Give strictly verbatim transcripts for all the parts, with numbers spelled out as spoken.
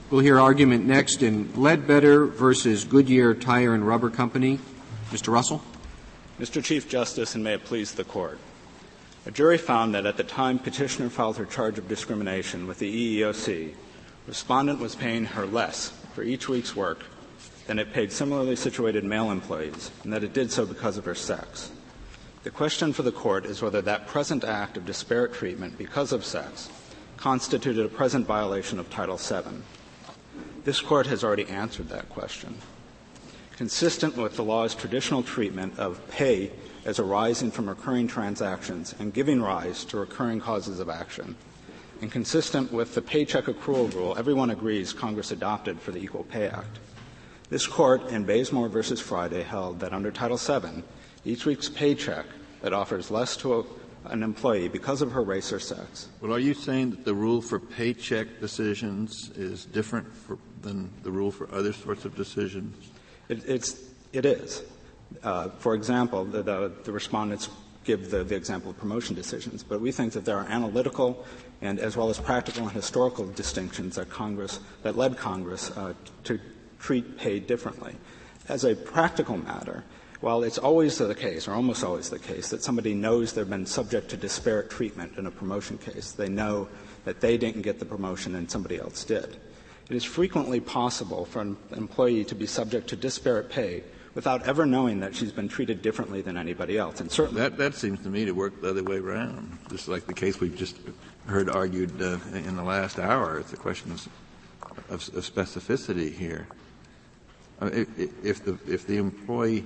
We'll hear argument next in Ledbetter versus Goodyear Tire and Rubber Company. Mister Russell. Mister Chief Justice, and may it please the Court. A jury found that at the time petitioner filed her charge of discrimination with the E E O C, respondent was paying her less for each week's work than it paid similarly situated male employees, and that it did so because of her sex. The question for the Court is whether that present act of disparate treatment because of sex constituted a present violation of Title seven. This Court has already answered that question. Consistent with the law's traditional treatment of pay as arising from recurring transactions and giving rise to recurring causes of action, and consistent with the paycheck accrual rule everyone agrees Congress adopted for the Equal Pay Act, this Court in Bazemore versus Friday held that under Title seven, each week's paycheck that offers less to a, an employee because of her race or sex. Well, are you saying that the rule for paycheck decisions is different for, than the rule for other sorts of decisions? It, it's, it is. Uh, for example, the, the, the respondents give the, the example of promotion decisions, but we think that there are analytical and as well as practical and historical distinctions that Congress, that led Congress uh, to treat pay differently. As a practical matter, while it's always the case, or almost always the case, that somebody knows they've been subject to disparate treatment in a promotion case, they know that they didn't get the promotion and somebody else did. It is frequently possible for an employee to be subject to disparate pay without ever knowing that she's been treated differently than anybody else. And certainly that, that seems to me to work the other way around, just like the case we've just heard argued uh, in the last hour. It's a question of, of, of specificity here. Uh, if, if the if the employee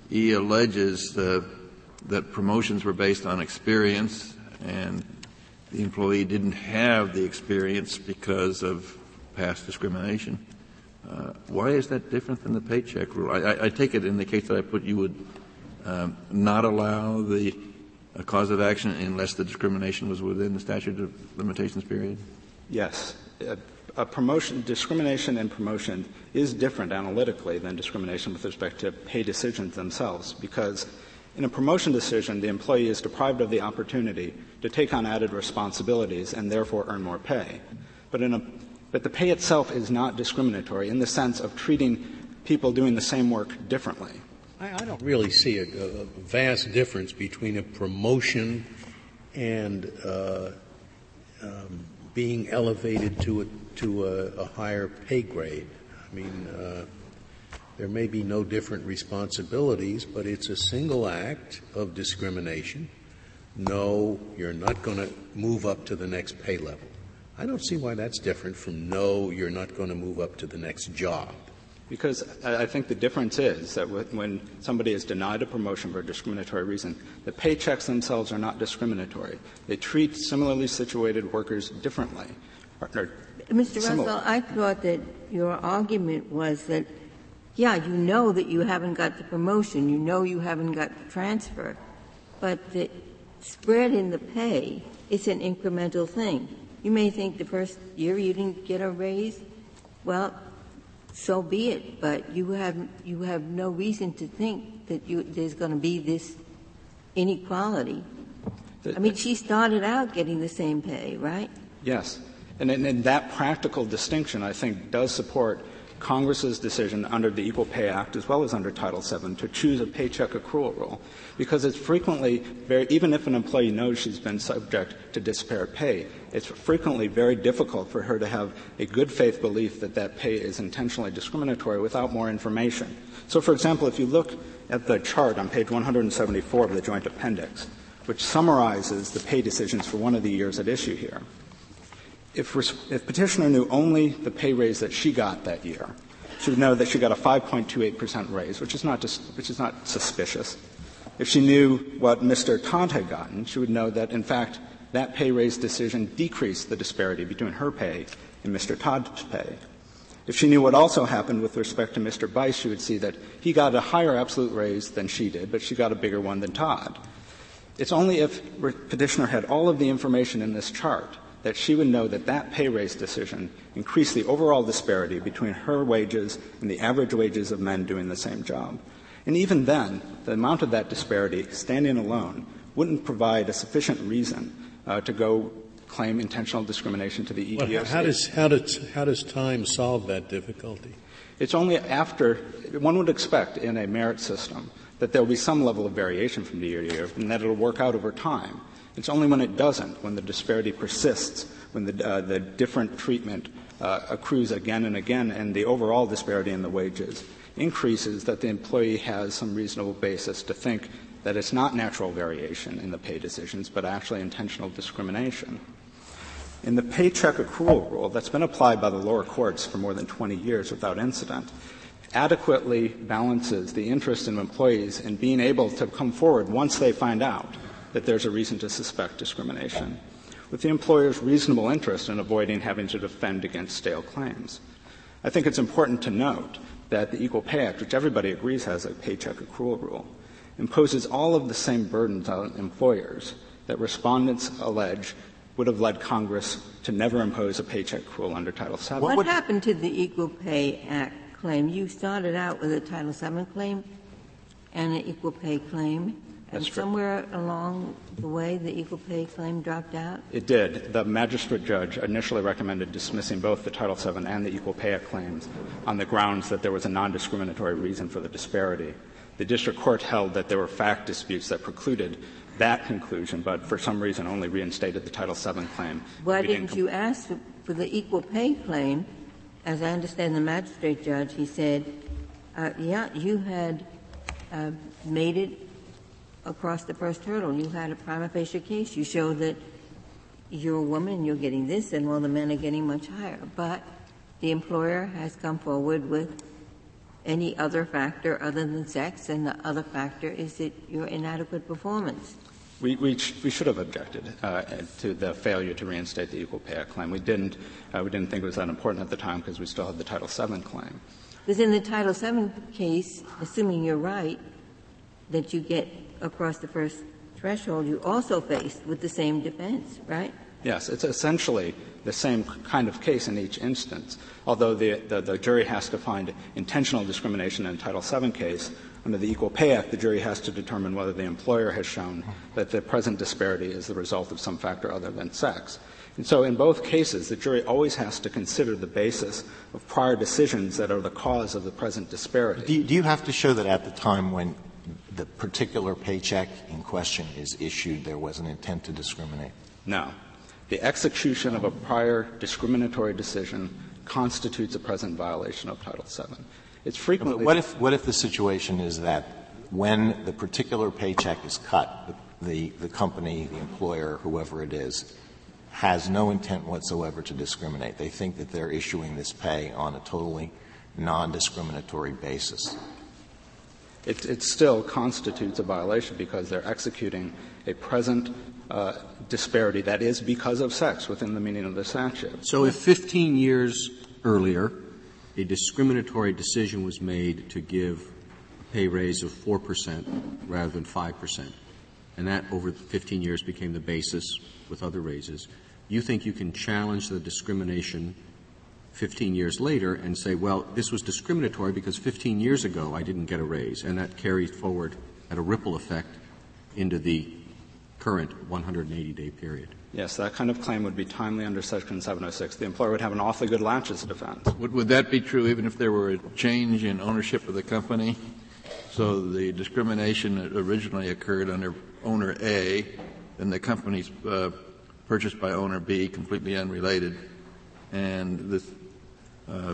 alleges uh, that promotions were based on experience and the employee didn't have the experience because of past discrimination, uh, why is that different than the paycheck rule? I, I, I take it in the case that I put you would um, not allow the uh, cause of action unless the discrimination was within the statute of limitations period? Yes. Uh, A promotion, discrimination in promotion is different analytically than discrimination with respect to pay decisions themselves, because in a promotion decision, the employee is deprived of the opportunity to take on added responsibilities and therefore earn more pay. But in a, but the pay itself is not discriminatory in the sense of treating people doing the same work differently. I, I don't really see a, a vast difference between a promotion and uh, um, being elevated to a to a, a higher pay grade. I mean, uh, there may be no different responsibilities, but it's a single act of discrimination. No, you're not going to move up to the next pay level. I don't see why that's different from no, you're not going to move up to the next job. Because I think the difference is that when somebody is denied a promotion for a discriminatory reason, the paychecks themselves are not discriminatory. They treat similarly situated workers differently. Or, or Mister similar. Russell, I thought that your argument was that, yeah, you know that you haven't got the promotion, you know you haven't got the transfer, but the spread in the pay is an incremental thing. You may think the first year you didn't get a raise. Well, so be it, but you have you have no reason to think that you, there's going to be this inequality. I mean, she started out getting the same pay, right? Yes. And, and, and that practical distinction, I think, does support Congress's decision under the Equal Pay Act as well as under Title seven to choose a paycheck accrual rule, because it's frequently very, even if an employee knows she's been subject to disparate pay, it's frequently very difficult for her to have a good faith belief that that pay is intentionally discriminatory without more information. So, for example, if you look at the chart on page one hundred seventy-four of the Joint Appendix, which summarizes the pay decisions for one of the years at issue here, If, if petitioner knew only the pay raise that she got that year, she would know that she got a five point two eight percent raise, which is not just, which is not suspicious. If she knew what Mister Todd had gotten, she would know that, in fact, that pay raise decision decreased the disparity between her pay and Mister Todd's pay. If she knew what also happened with respect to Mister Bice, she would see that he got a higher absolute raise than she did, but she got a bigger one than Todd. It's only if petitioner had all of the information in this chart that she would know that that pay raise decision increased the overall disparity between her wages and the average wages of men doing the same job. And even then, the amount of that disparity, standing alone, wouldn't provide a sufficient reason uh, to go claim intentional discrimination to the E E O C. Well, how does how does how does time solve that difficulty? It's only after one would expect in a merit system that there will be some level of variation from year to year, and that it will work out over time. It's only when it doesn't, when the disparity persists, when the uh, the different treatment uh, accrues again and again, and the overall disparity in the wages increases, that the employee has some reasonable basis to think that it's not natural variation in the pay decisions, but actually intentional discrimination. In the paycheck accrual rule that's been applied by the lower courts for more than twenty years without incident, adequately balances the interest of employees in being able to come forward once they find out that there's a reason to suspect discrimination, with the employer's reasonable interest in avoiding having to defend against stale claims. I think it's important to note that the Equal Pay Act, which everybody agrees has a paycheck accrual rule, imposes all of the same burdens on employers that respondents allege would have led Congress to never impose a paycheck accrual under Title seven. What, what happened to the Equal Pay Act claim? You started out with a Title seven claim and an equal pay claim. And That's true. Somewhere along the way, the equal pay claim dropped out? It did. The magistrate judge initially recommended dismissing both the Title seven and the Equal Pay Act claims on the grounds that there was a non-discriminatory reason for the disparity. The district court held that there were fact disputes that precluded that conclusion, but for some reason only reinstated the Title seven claim. Why we didn't didn't you ask for, for the equal pay claim? As I understand the magistrate judge, he said, uh, yeah, you had uh, made it across the first hurdle. You had a prima facie case. You showed that you're a woman and you're getting this, and well, the men are getting much higher. But the employer has come forward with any other factor other than sex, and the other factor is that your inadequate performance. We, we, sh- we should have objected uh, to the failure to reinstate the Equal Pay Act claim. We didn't. Uh, we didn't think it was that important at the time because we still had the Title seven claim. Because in the Title seven case, assuming you're right, that you get across the first threshold, you also faced with the same defense, right? Yes, it's essentially the same kind of case in each instance. Although the, the, the jury has to find intentional discrimination in a Title seven case, under the Equal Pay Act, the jury has to determine whether the employer has shown that the present disparity is the result of some factor other than sex. And so in both cases, the jury always has to consider the basis of prior decisions that are the cause of the present disparity. Do you, do you have to show that at the time when the particular paycheck in question is issued, there was an intent to discriminate? No. The execution of a prior discriminatory decision constitutes a present violation of Title seven. It's frequently. But what if, what if the situation is that when the particular paycheck is cut, the, the company, the employer, whoever it is, has no intent whatsoever to discriminate? They think that they're issuing this pay on a totally non-discriminatory basis. It, it still constitutes a violation because they're executing a present uh, disparity that is because of sex within the meaning of the statute. So if fifteen years earlier a discriminatory decision was made to give a pay raise of four percent rather than five percent, and that over fifteen years became the basis with other raises, you think you can challenge the discrimination fifteen years later and say, well, this was discriminatory because fifteen years ago I didn't get a raise, and that carried forward at a ripple effect into the current one hundred eighty day period? Yes, that kind of claim would be timely under Section seven oh six. The employer would have an awfully good latches defense. Would, would that be true even if there were a change in ownership of the company? So the discrimination originally occurred under owner A, and the company's uh, purchased by owner B, completely unrelated, and this, uh,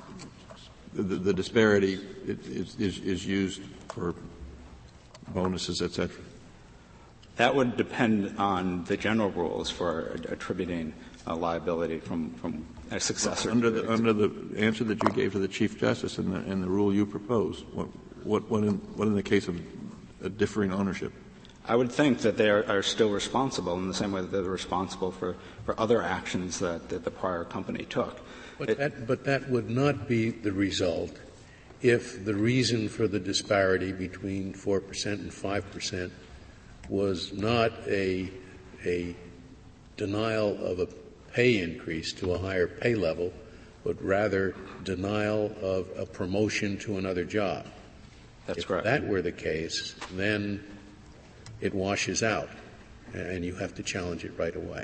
the, the disparity is, is, is used for bonuses, et cetera? That would depend on the general rules for attributing uh, liability from, from a successor. Under the, under the answer that you gave to the Chief Justice and the, and the rule you propose, what, what, what, in, what in the case of a differing ownership? I would think that they are, are still responsible in the same way that they're responsible for, for other actions that, that the prior company took. But it, that, but that would not be the result if the reason for the disparity between four percent and five percent was not a, a denial of a pay increase to a higher pay level, but rather denial of a promotion to another job. That's if correct. If that were the case, then it washes out, and you have to challenge it right away.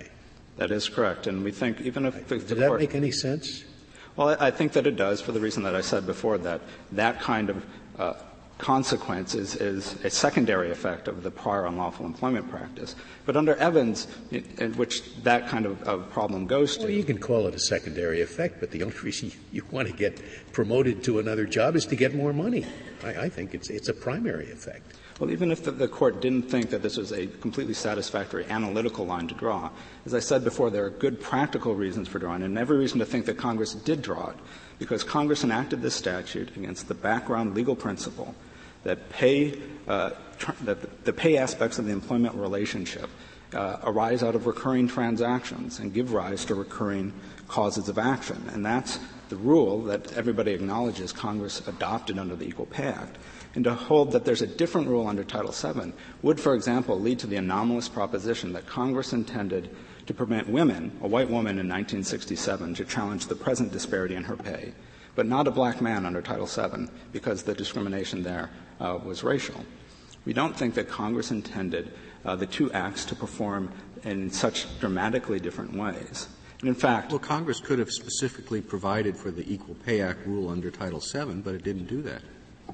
That is correct. And we think even if the, Does the that court, make any sense? Well, I think that it does for the reason that I said before, that that kind of uh, consequence is, is a secondary effect of the prior unlawful employment practice. But under Evans, in, in which that kind of, of problem goes to. Well, you can call it a secondary effect, but the only reason you, you want to get promoted to another job is to get more money. I, I think it's, it's a primary effect. Well, even if the, the Court didn't think that this was a completely satisfactory analytical line to draw, as I said before, there are good practical reasons for drawing it, and every reason to think that Congress did draw it, because Congress enacted this statute against the background legal principle that pay uh, tr- that the pay aspects of the employment relationship uh, arise out of recurring transactions and give rise to recurring causes of action. And that's the rule that everybody acknowledges Congress adopted under the Equal Pay Act. And to hold that there's a different rule under Title seven would, for example, lead to the anomalous proposition that Congress intended to permit women, a white woman in nineteen sixty-seven, to challenge the present disparity in her pay, but not a black man under Title seven because the discrimination there uh, was racial. We don't think that Congress intended uh, the two acts to perform in such dramatically different ways. And in fact, well, Congress could have specifically provided for the Equal Pay Act rule under Title seven, but it didn't do that.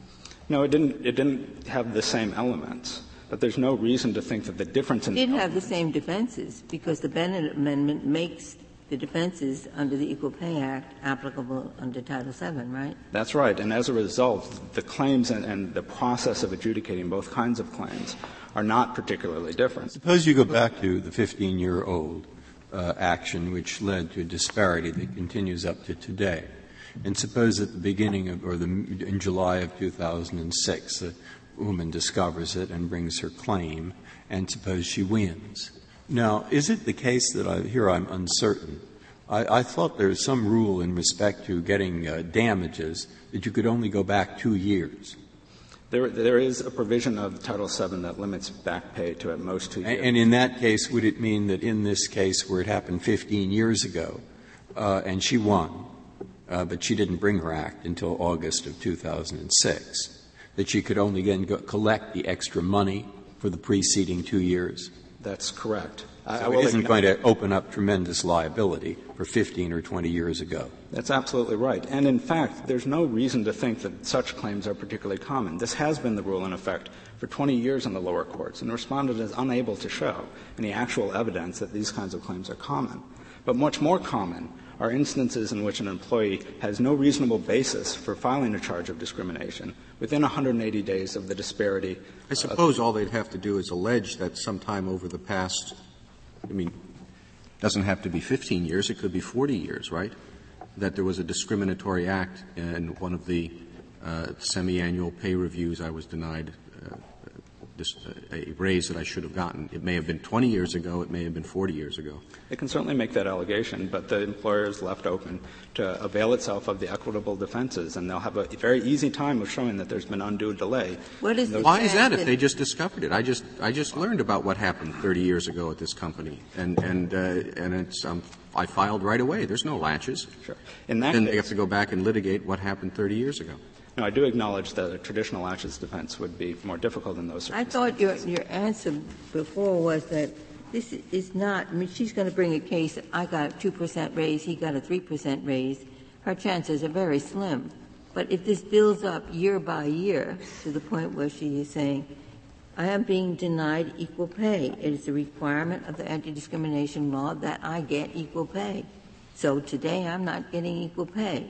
No, it didn't. It didn't have the same elements. But there's no reason to think that the difference in it didn't have the same defenses because the Bennett Amendment makes the defenses under the Equal Pay Act applicable under Title seven, right? That's right. And as a result, the claims and, and the process of adjudicating both kinds of claims are not particularly different. Suppose you go back to the fifteen-year-old uh, action which led to a disparity that continues up to today. And suppose at the beginning of, or the, in July of two thousand six, a woman discovers it and brings her claim, and suppose she wins. Now, is it the case that I, here I'm uncertain? I, I thought there was some rule in respect to getting uh, damages that you could only go back two years. There, there is a provision of Title seven that limits back pay to at most two years. And, and in that case, would it mean that in this case where it happened fifteen years ago, uh, and she won, Uh, but she didn't bring her act until August of two thousand six, that she could only again go collect the extra money for the preceding two years? That's correct. So I, I will it isn't acknowledge- going to open up tremendous liability for fifteen or twenty years ago. That's absolutely right. And in fact, there's no reason to think that such claims are particularly common. This has been the rule in effect for twenty years in the lower courts, and the respondent is unable to show any actual evidence that these kinds of claims are common. But much more common are instances in which an employee has no reasonable basis for filing a charge of discrimination within one hundred eighty days of the disparity. I suppose all they'd have to do is allege that sometime over the past, I mean, doesn't have to be fifteen years, it could be forty years, right? That there was a discriminatory act in one of the uh, semi-annual pay reviews I was denied uh, this, uh, a raise that I should have gotten. It may have been twenty years ago, it may have been forty years ago. It can certainly make that allegation, but the employer is left open to avail itself of the equitable defenses, and they'll have a very easy time of showing that there's been undue delay. What is the Why is that if they just discovered it? I just I just learned about what happened thirty years ago at this company, and and uh, and it's um, I filed right away. There's no latches. Sure. In that then case, they have to go back and litigate what happened thirty years ago. No, I do acknowledge that a traditional latches defense would be more difficult in those I circumstances. thought your, your answer before was that this is not, I mean, she's going to bring a case, I got a two percent raise, he got a three percent raise. Her chances are very slim. But if this builds up year by year to the point where she is saying, I am being denied equal pay. It is a requirement of the anti-discrimination law that I get equal pay. So today I'm not getting equal pay.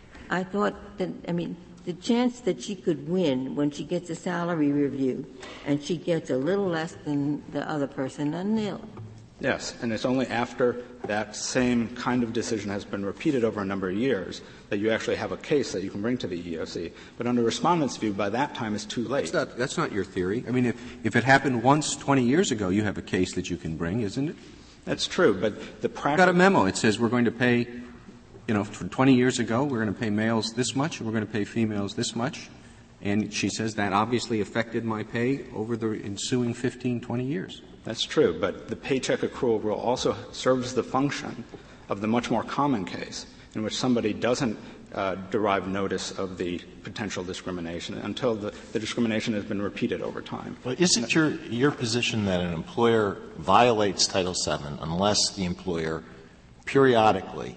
I thought that, I mean, the chance that she could win when she gets a salary review and she gets a little less than the other person, a nil. Yes, and it's only after that same kind of decision has been repeated over a number of years that you actually have a case that you can bring to the E E O C. But under Respondent's view, by that time it's too late. That's not, that's not your theory. I mean, if, if it happened once twenty years ago, you have a case that you can bring, isn't it? That's true, but the You've practice. got a memo. It says we're going to pay, you know, for twenty years ago, we're going to pay males this much, and we're going to pay females this much. And she says that obviously affected my pay over the ensuing fifteen, twenty years. That's true, but the paycheck accrual rule also serves the function of the much more common case in which somebody doesn't uh, derive notice of the potential discrimination until the, the discrimination has been repeated over time. But is it your, your position that an employer violates Title seven unless the employer periodically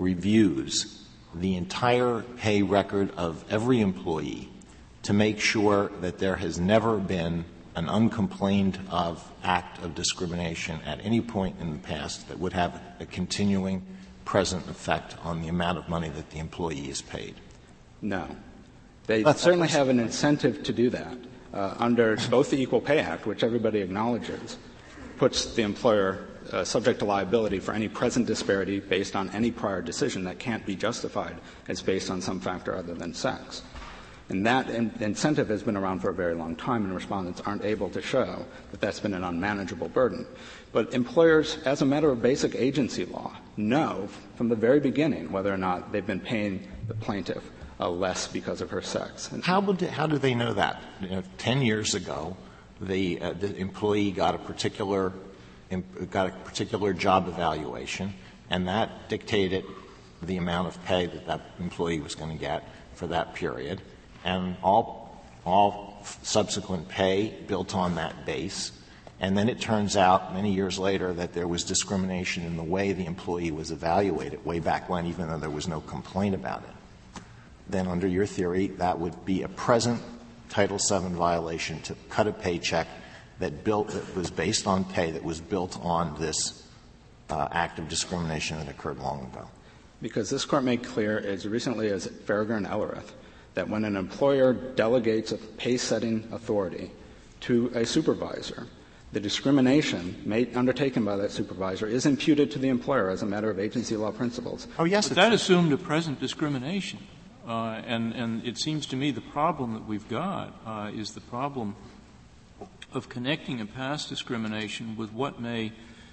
reviews the entire pay record of every employee to make sure that there has never been an uncomplained of act of discrimination at any point in the past that would have a continuing present effect on the amount of money that the employee is paid? No. They That's certainly have an incentive to do that. Uh, under both the Equal Pay Act, which everybody acknowledges, puts the employer uh, subject to liability for any present disparity based on any prior decision that can't be justified as based on some factor other than sex. And that in- incentive has been around for a very long time, and respondents aren't able to show that that's been an unmanageable burden. But employers, as a matter of basic agency law, know from the very beginning whether or not they've been paying the plaintiff uh, less because of her sex. And how would they, how do they know that? You know, ten years ago, the, uh, the employee got a particular got a particular job evaluation, and that dictated the amount of pay that that employee was going to get for that period. And all, all subsequent pay built on that base. And then it turns out many years later that there was discrimination in the way the employee was evaluated way back when, even though there was no complaint about it. Then under your theory, that would be a present Title seven violation to cut a paycheck that built, that was based on pay that was built on this uh, act of discrimination that occurred long ago. Because this Court made clear as recently as Farragher and Ellerith that when an employer delegates a pay-setting authority to a supervisor, the discrimination made, undertaken by that supervisor is imputed to the employer as a matter of agency law principles. Oh, yes. But that assumed a present discrimination. Uh, and, and it seems to me the problem that we've got uh, is the problem of connecting a past discrimination with what may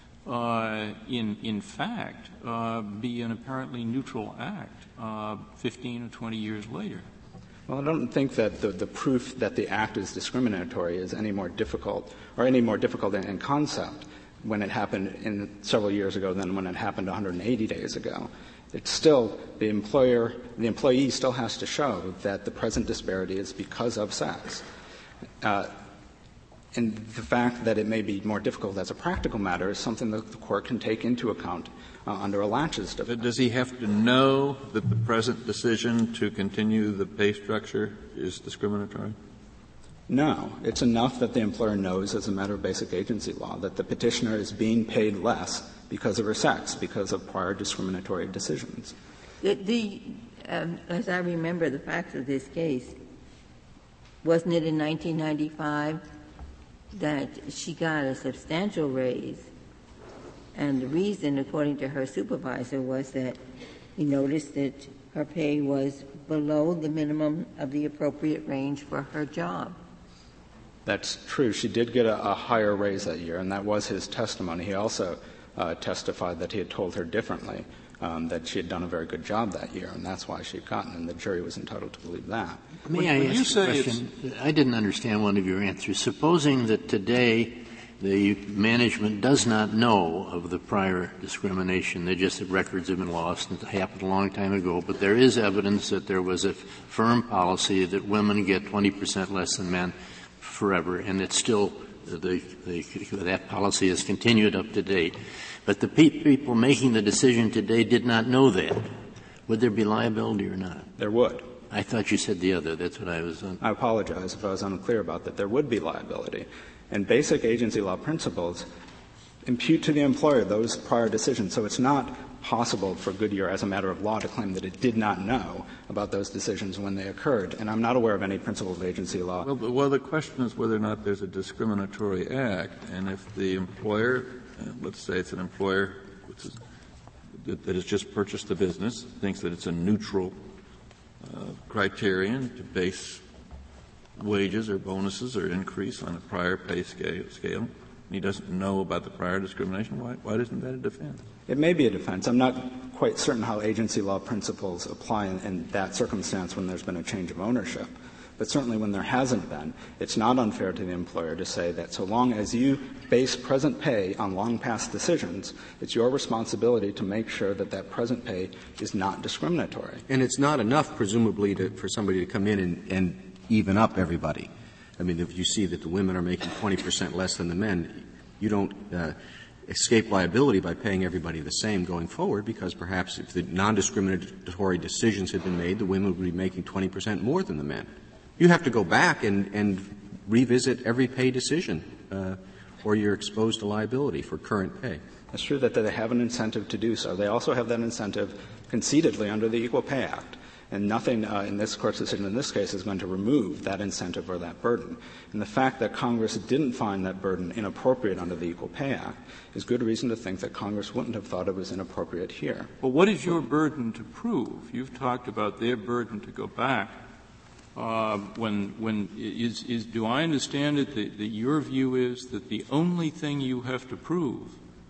Uh, in, in fact, uh, be an apparently neutral act uh, fifteen or twenty years later. Well, I don't think that the, the proof that the act is discriminatory is any more difficult or any more difficult in, in concept when it happened in several years ago than when it happened one hundred eighty days ago. It's still the employer, the employee still has to show that the present disparity is because of sex. Uh, And the fact that it may be more difficult as a practical matter is something that the Court can take into account uh, under a laches defense. But does he have to know that the present decision to continue the pay structure is discriminatory? No. It's enough that the employer knows as a matter of basic agency law that the petitioner is being paid less because of her sex, because of prior discriminatory decisions. The, the um, as I remember the facts of this case, wasn't it in nineteen ninety-five that she got a substantial raise, and the reason, according to her supervisor, was that he noticed that her pay was below the minimum of the appropriate range for her job? That's true. She did get a, a higher raise that year, and that was his testimony. He also uh, testified that he had told her differently, um, that she had done a very good job that year, and that's why she had gotten, and the jury was entitled to believe that. May When- I when you ask a say question? I didn't understand one of your answers. Supposing that today the management does not know of the prior discrimination, they just that records have been lost and it happened a long time ago, but there is evidence that there was a firm policy that women get twenty percent less than men forever, and it's still the, the, that policy has continued up to date. But the pe- people making the decision today did not know that. Would there be liability or not? There would. I thought you said the other. That's what I was on. I apologize if I was unclear about that. There would be liability. And basic agency law principles impute to the employer those prior decisions. So it's not possible for Goodyear, as a matter of law, to claim that it did not know about those decisions when they occurred. And I'm not aware of any principle of agency law. Well, but, well, the question is whether or not there's a discriminatory act, and if the employer, uh, let's say it's an employer which is, that, that has just purchased the business, thinks that it's a neutral uh, criterion to base wages or bonuses or increase on a prior pay scale, scale, and he doesn't know about the prior discrimination, why, why isn't that a defense? It may be a defense. I'm not quite certain how agency law principles apply in, in that circumstance when there's been a change of ownership. But certainly when there hasn't been, it's not unfair to the employer to say that so long as you base present pay on long past decisions, it's your responsibility to make sure that that present pay is not discriminatory. And it's not enough, presumably, to, for somebody to come in and, and even up everybody. I mean, if you see that the women are making twenty percent less than the men, you don't uh, escape liability by paying everybody the same going forward, because perhaps if the non-discriminatory decisions had been made, the women would be making twenty percent more than the men. You have to go back and, and revisit every pay decision, uh, or you're exposed to liability for current pay. It's true that they have an incentive to do so. They also have that incentive concededly under the Equal Pay Act. And nothing uh, in this Court's decision in this case is going to remove that incentive or that burden. And the fact that Congress didn't find that burden inappropriate under the Equal Pay Act is good reason to think that Congress wouldn't have thought it was inappropriate here. Well, what is your burden to prove? You've talked about their burden to go back. Uh, when, when is, is, do I understand it that, that your view is that the only thing you have to prove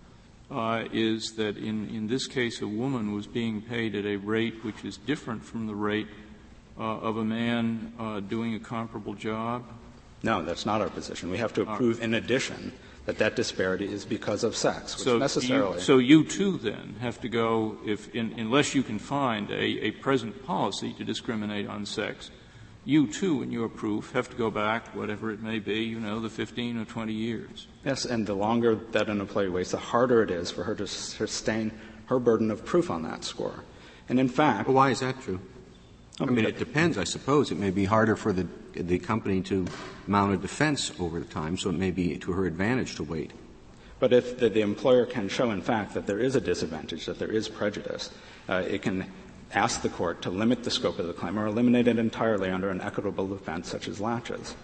uh, is that in, in this case a woman was being paid at a rate which is different from the rate uh, of a man uh, doing a comparable job? No, that's not our position. We have to prove in addition that that disparity is because of sex, which so necessarily. You, so you too then have to go, if in, unless you can find a, a present policy to discriminate on sex, you too, in your proof, have to go back, whatever it may be, you know, the fifteen or twenty years. Yes, and the longer that an employee waits, the harder it is for her to sustain her burden of proof on that score. And in fact, well, why is that true? I mean, it depends, I suppose. It may be harder for the the company to mount a defense over the time, so it may be to her advantage to wait. But if the, the employer can show, in fact, that there is a disadvantage, that there is prejudice, uh, it can ask the court to limit the scope of the claim or eliminate it entirely under an equitable defense such as latches.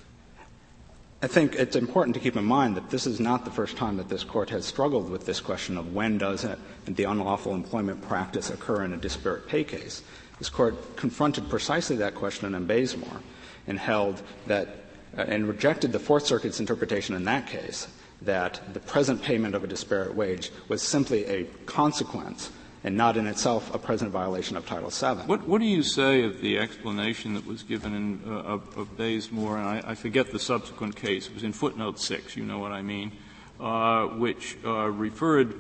I think it's important to keep in mind that this is not the first time that this Court has struggled with this question of when does it, the unlawful employment practice occur in a disparate pay case. This Court confronted precisely that question in Bazemore and held that uh, and rejected the Fourth Circuit's interpretation in that case that the present payment of a disparate wage was simply a consequence and not in itself a present violation of Title seven. What, what do you say of the explanation that was given in, uh, of, of Bazemore, and I, I forget the subsequent case, it was in footnote six, you know what I mean, uh, which uh, referred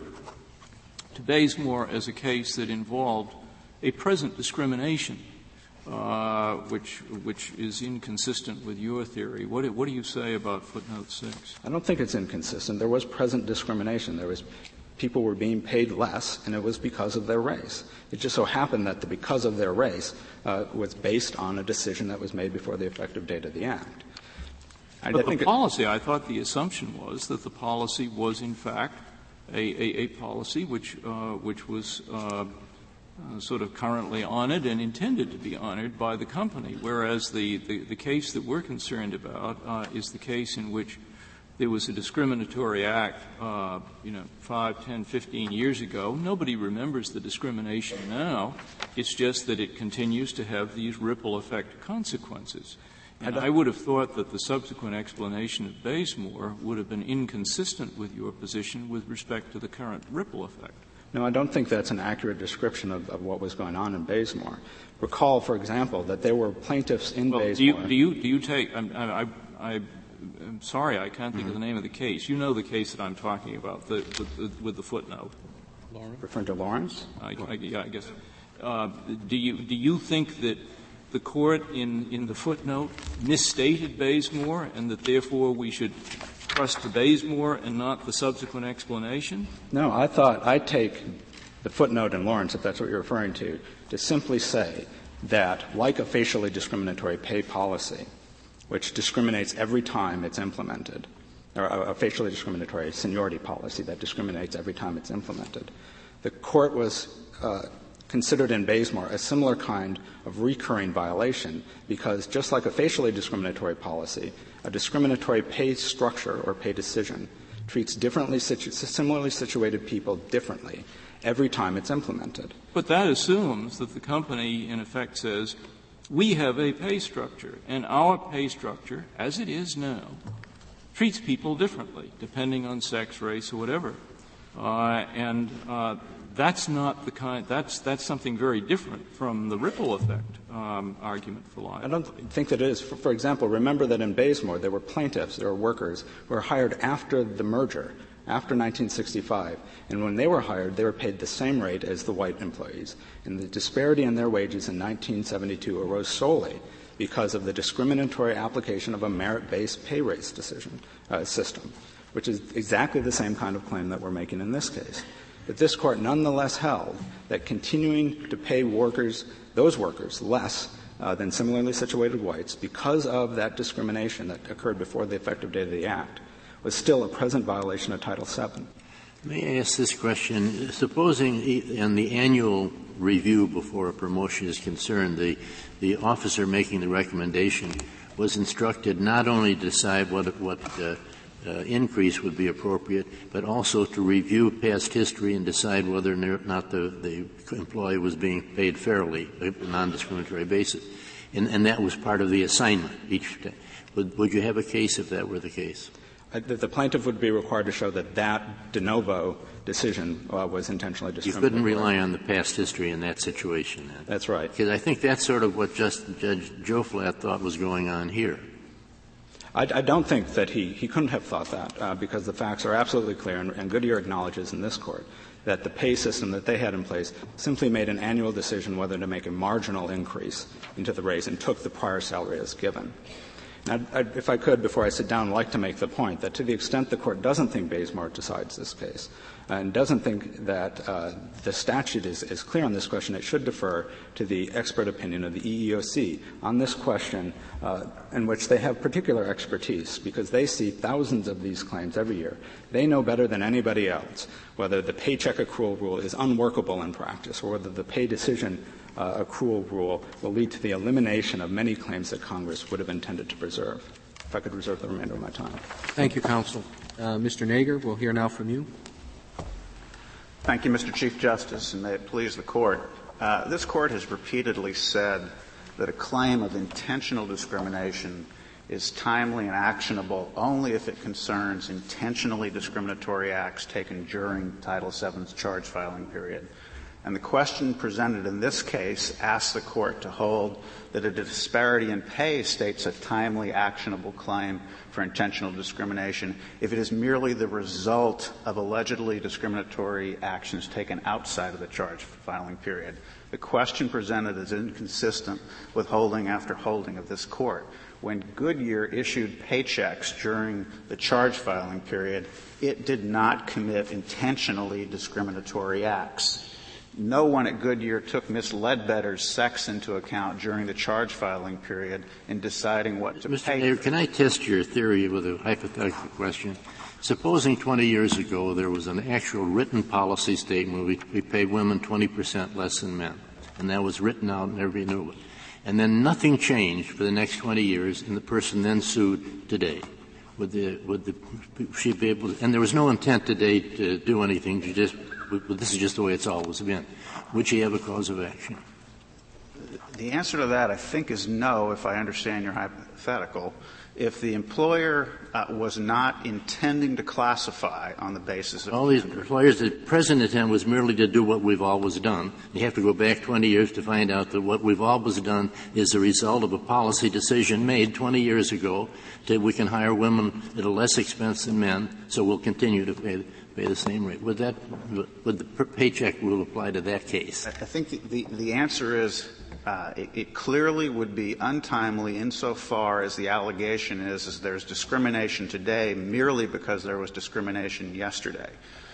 to Bazemore as a case that involved a present discrimination, uh, which, which is inconsistent with your theory. What, what do you say about footnote six? I don't think it's inconsistent. There was present discrimination. There was people were being paid less, and it was because of their race. It just so happened that the because of their race uh, was based on a decision that was made before the effective date of the Act. And but I think the policy, it, I thought the assumption was that the policy was, in fact, a, a, a policy which, uh, which was uh, uh, sort of currently honored and intended to be honored by the company, whereas the, the, the case that we're concerned about uh, is the case in which there was a discriminatory act, uh, you know, five, ten, fifteen years ago. Nobody remembers the discrimination now. It's just that it continues to have these ripple effect consequences. And I would have thought that the subsequent explanation of Bazemore would have been inconsistent with your position with respect to the current ripple effect. No, I don't think that's an accurate description of, of what was going on in Bazemore. Recall, for example, that there were plaintiffs in well, Bazemore. Do you, do you, do you take, I, I, I I'm sorry, I can't think mm-hmm. of the name of the case. You know the case that I'm talking about, the, with, the, with the footnote. Lawrence? Referring to Lawrence? I, I, yeah, I guess. Uh, do you do you think that the court in, in the footnote misstated Bazemore, and that therefore we should trust to Bazemore and not the subsequent explanation? No, I thought I'd take the footnote in Lawrence, if that's what you're referring to, to simply say that, like a facially discriminatory pay policy, which discriminates every time it's implemented, or a, a facially discriminatory seniority policy that discriminates every time it's implemented. The court was uh, considered in Bazemore a similar kind of recurring violation because just like a facially discriminatory policy, a discriminatory pay structure or pay decision treats differently, situ- similarly situated people differently every time it's implemented. But that assumes that the company, in effect, says, we have a pay structure, and our pay structure, as it is now, treats people differently, depending on sex, race, or whatever. Uh, and uh, that's not the kind, that's, that's something very different from the ripple effect um, argument for liability. I don't think that it is. For, for example, remember that in Bazemore there were plaintiffs, there were workers who were hired after the merger, after nineteen sixty-five, and when they were hired, they were paid the same rate as the white employees. And the disparity in their wages in nineteen seventy-two arose solely because of the discriminatory application of a merit-based pay raise decision uh, system, which is exactly the same kind of claim that we're making in this case. But this Court nonetheless held that continuing to pay workers, those workers, less uh, than similarly situated whites because of that discrimination that occurred before the effective date of the Act was still a present violation of Title seven. May I ask this question? Supposing in the annual review before a promotion is concerned, the, the officer making the recommendation was instructed not only to decide what, what uh, uh, increase would be appropriate, but also to review past history and decide whether or not the, the employee was being paid fairly, a non-discriminatory basis. And, and that was part of the assignment each day. Would, would you have a case if that were the case? That the plaintiff would be required to show that that de novo decision uh, was intentionally discriminatory. You couldn't rely on the past history in that situation, then. That's right. Because I think that's sort of what just Judge Joe Flatt thought was going on here. I, I don't think that he, he couldn't have thought that, uh, because the facts are absolutely clear, and, and Goodyear acknowledges in this Court that the pay system that they had in place simply made an annual decision whether to make a marginal increase into the raise and took the prior salary as given. Now, I'd, if I could, before I sit down, I'd like to make the point that to the extent the Court doesn't think Bazemore decides this case and doesn't think that uh, the statute is, is clear on this question, it should defer to the expert opinion of the E E O C on this question, uh, in which they have particular expertise because they see thousands of these claims every year. They know better than anybody else whether the paycheck accrual rule is unworkable in practice or whether the pay decision Uh, accrual rule will lead to the elimination of many claims that Congress would have intended to preserve. If I could reserve the remainder of my time. Thank you, counsel. Uh, Mister Nager, we'll hear now from you. Thank you, Mister Chief Justice, and may it please the Court. Uh, this Court has repeatedly said that a claim of intentional discrimination is timely and actionable only if it concerns intentionally discriminatory acts taken during Title seven's charge filing period. And the question presented in this case asks the Court to hold that a disparity in pay states a timely, actionable claim for intentional discrimination if it is merely the result of allegedly discriminatory actions taken outside of the charge filing period. The question presented is inconsistent with holding after holding of this Court. When Goodyear issued paychecks during the charge filing period, it did not commit intentionally discriminatory acts. No one at Goodyear took Miss Ledbetter's sex into account during the charge filing period in deciding what to Mister pay. Mayor, can I test your theory with a hypothetical question? Supposing twenty years ago there was an actual written policy statement, we, we pay women twenty percent less than men, and that was written out and everybody knew it. And then nothing changed for the next twenty years, and the person then sued today. Would the, would the, she be able to, and there was no intent today to do anything, to just, but this is just the way it's always been. Would she have a cause of action? The answer to that, I think, is no, if I understand your hypothetical. If the employer uh, was not intending to classify on the basis of all these employers, the present intent was merely to do what we've always done. You have to go back twenty years to find out that what we've always done is a result of a policy decision made twenty years ago that we can hire women at a less expense than men, so we'll continue to pay pay the same rate. Would that would the paycheck rule apply to that case? I think the the, the answer is uh, it, it clearly would be untimely insofar as the allegation is is there's discrimination today merely because there was discrimination yesterday.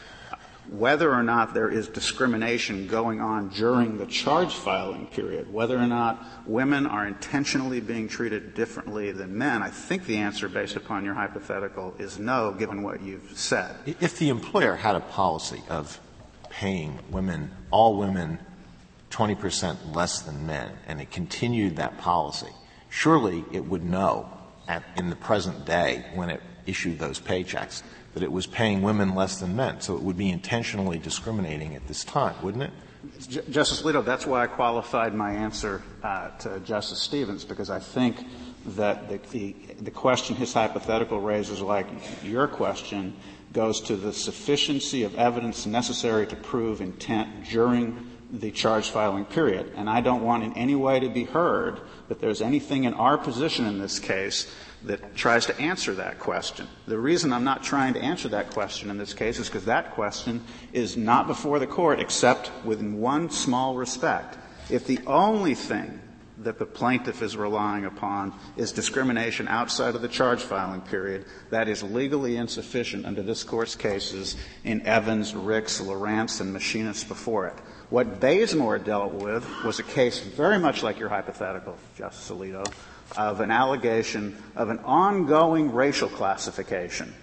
Whether or not there is discrimination going on during the charge filing period, whether or not women are intentionally being treated differently than men, I think the answer based upon your hypothetical is no, given what you've said. If the employer had a policy of paying women, all women, twenty percent less than men, and it continued that policy, surely it would know at, in the present day when it issued those paychecks that it was paying women less than men. So it would be intentionally discriminating at this time, wouldn't it? J- Justice Alito, that's why I qualified my answer uh, to Justice Stevens, because I think that the, the, the question his hypothetical raises, like your question, goes to the sufficiency of evidence necessary to prove intent during the charge filing period. And I don't want in any way to be heard that there's anything in our position in this case that tries to answer that question. The reason I'm not trying to answer that question in this case is because that question is not before the Court except within one small respect. If the only thing that the plaintiff is relying upon is discrimination outside of the charge filing period, that is legally insufficient under this Court's cases in Evans, Ricks, Lawrence, and Machinists before it. What Bazemore dealt with was a case very much like your hypothetical, Justice Alito, of an allegation of an ongoing racial classification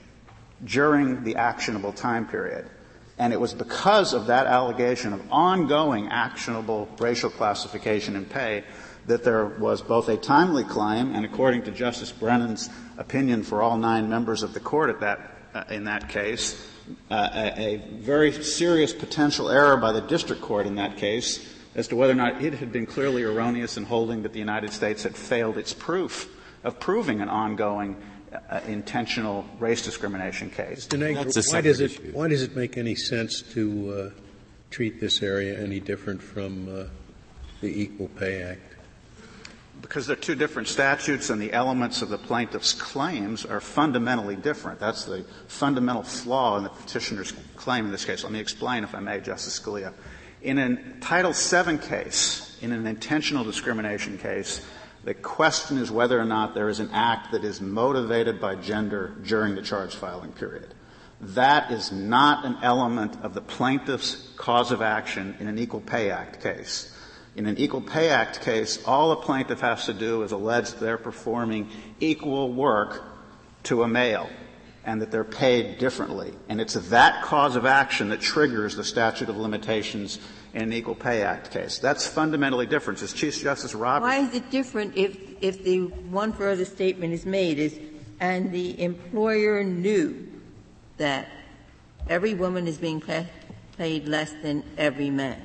during the actionable time period. And it was because of that allegation of ongoing actionable racial classification and pay that there was both a timely claim, and according to Justice Brennan's opinion for all nine members of the Court at that, uh, in that case, uh, a, a very serious potential error by the district court in that case as to whether or not it had been clearly erroneous in holding that the United States had failed its proof of proving an ongoing uh, intentional race discrimination case. Mister Nagel, why does it why does it make any sense to uh, treat this area any different from uh, the Equal Pay Act? Because they're two different statutes and the elements of the plaintiff's claims are fundamentally different. That's the fundamental flaw in the petitioner's claim in this case. Let me explain, if I may, Justice Scalia. In a Title seven case, in an intentional discrimination case, the question is whether or not there is an act that is motivated by gender during the charge filing period. That is not an element of the plaintiff's cause of action in an Equal Pay Act case. In an Equal Pay Act case, all a plaintiff has to do is allege they're performing equal work to a male and that they're paid differently. And it's that cause of action that triggers the statute of limitations in an Equal Pay Act case. That's fundamentally different. As Chief Justice Roberts. Why is it different if, if the one further statement is made is, and the employer knew that every woman is being pay, paid less than every man?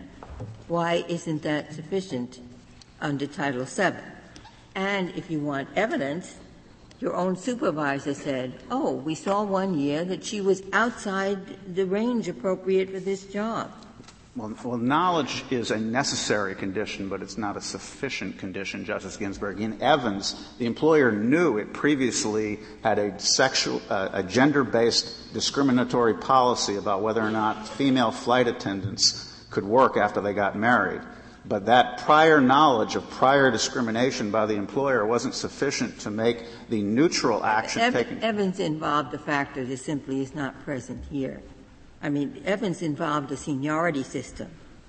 Why isn't that sufficient under Title seven? And if you want evidence, your own supervisor said, oh, we saw one year that she was outside the range appropriate for this job. Well, well, knowledge is a necessary condition, but it's not a sufficient condition, Justice Ginsburg. In Evans, the employer knew it previously had a sexual, uh, a gender-based discriminatory policy about whether or not female flight attendants could work after they got married. But that prior knowledge of prior discrimination by the employer wasn't sufficient to make the neutral action Ev- taken. Evans involved a factor that simply is not present here. I mean, Evans involved a seniority system.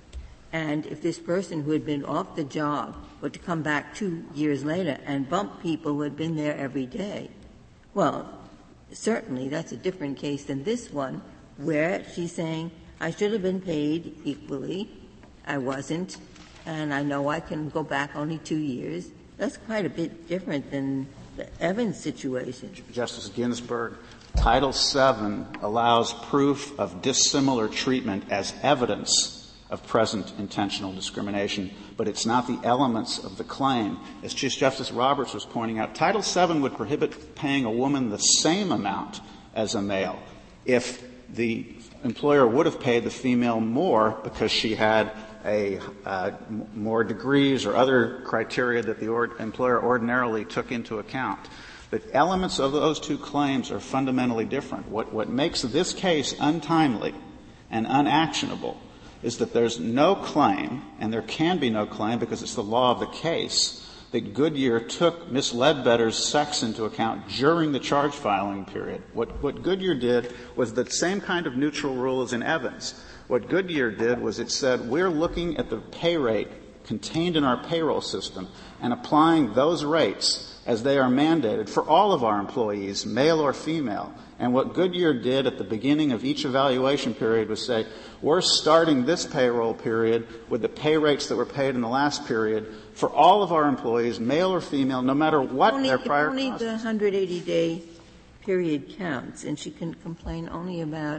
And if this person who had been off the job were to come back two years later and bump people who had been there every day, well, certainly that's a different case than this one, where she's saying, I should have been paid equally. I wasn't. And I know I can go back only two years. That's quite a bit different than the Evans situation. Justice Ginsburg, Title seven allows proof of dissimilar treatment as evidence of present intentional discrimination, but it's not the elements of the claim. As Chief Justice Roberts was pointing out, Title seven would prohibit paying a woman the same amount as a male if the employer would have paid the female more because she had a uh, m- more degrees or other criteria that the or- employer ordinarily took into account. The elements of those two claims are fundamentally different. What, what makes this case untimely and unactionable is that there's no claim, and there can be no claim because it's the law of the case, that Goodyear took Miss Ledbetter's sex into account during the charge filing period. What, what Goodyear did was the same kind of neutral rule as in Evans. What Goodyear did was it said, we're looking at the pay rate contained in our payroll system and applying those rates as they are mandated for all of our employees, male or female. And what Goodyear did at the beginning of each evaluation period was say, we're starting this payroll period with the pay rates that were paid in the last period for all of our employees, male or female, no matter what only, their prior only costs. the one hundred eighty day period counts, and she can complain only about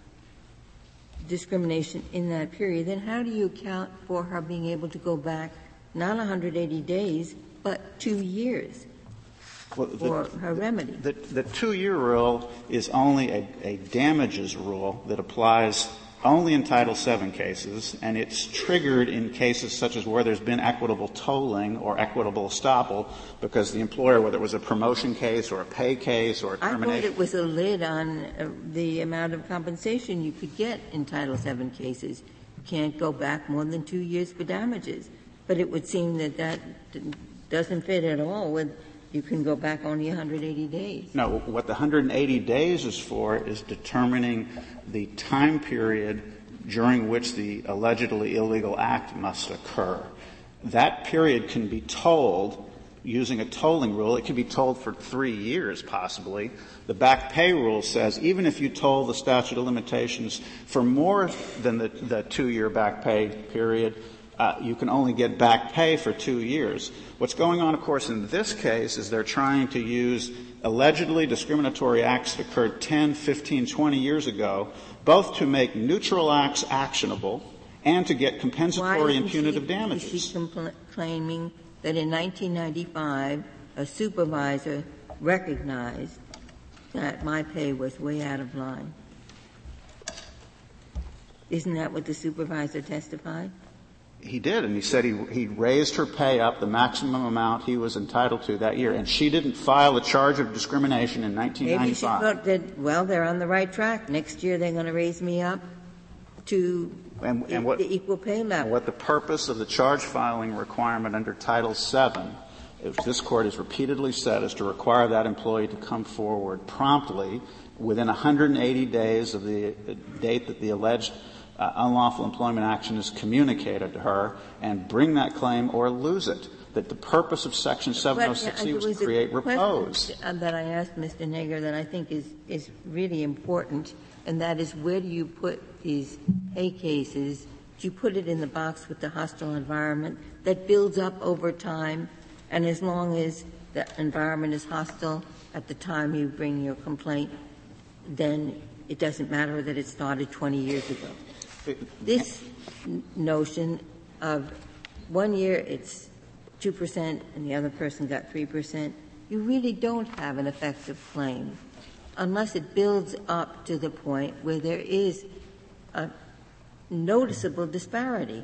discrimination in that period. Then how do you account for her being able to go back not one hundred eighty days, but two years? Well, the, for her remedy. The, the two-year rule is only a, a damages rule that applies only in Title seven cases, and it's triggered in cases such as where there's been equitable tolling or equitable estoppel because the employer, whether it was a promotion case or a pay case or a termination. I thought it was a lid on uh, the amount of compensation you could get in Title seven cases. You can't go back more than two years for damages. But it would seem that that doesn't fit at all with you can go back only one hundred eighty days. No, what the one hundred eighty days is for is determining the time period during which the allegedly illegal act must occur. That period can be tolled using a tolling rule. It can be tolled for three years, possibly. The back pay rule says even if you toll the statute of limitations for more than the, the two-year back pay period, Uh, you can only get back pay for two years. What's going on, of course, in this case is they're trying to use allegedly discriminatory acts that occurred ten, fifteen, twenty years ago, both to make neutral acts actionable and to get compensatory and punitive she, damages. Is she compl- claiming that in nineteen ninety-five a supervisor recognized that my pay was way out of line? Isn't that what the supervisor testified? He did, and he said he, he raised her pay up the maximum amount he was entitled to that year, and she didn't file a charge of discrimination in nineteen ninety-five. Maybe she thought that, well, they're on the right track. Next year they're going to raise me up to and, and what, the equal pay level. What the purpose of the charge filing requirement under Title seven, as this Court has repeatedly said, is to require that employee to come forward promptly within one hundred eighty days of the date that the alleged Uh, unlawful employment action is communicated to her and bring that claim or lose it. That the purpose of Section seven oh six C was, was to create repose. That I asked Mister Nager that I think is, is really important, and that is where do you put these pay cases? Do you put it in the box with the hostile environment that builds up over time, and as long as the environment is hostile at the time you bring your complaint, then it doesn't matter that it started twenty years ago? This notion of one year it's two percent and the other person got three percent, you really don't have an effective claim unless it builds up to the point where there is a noticeable disparity.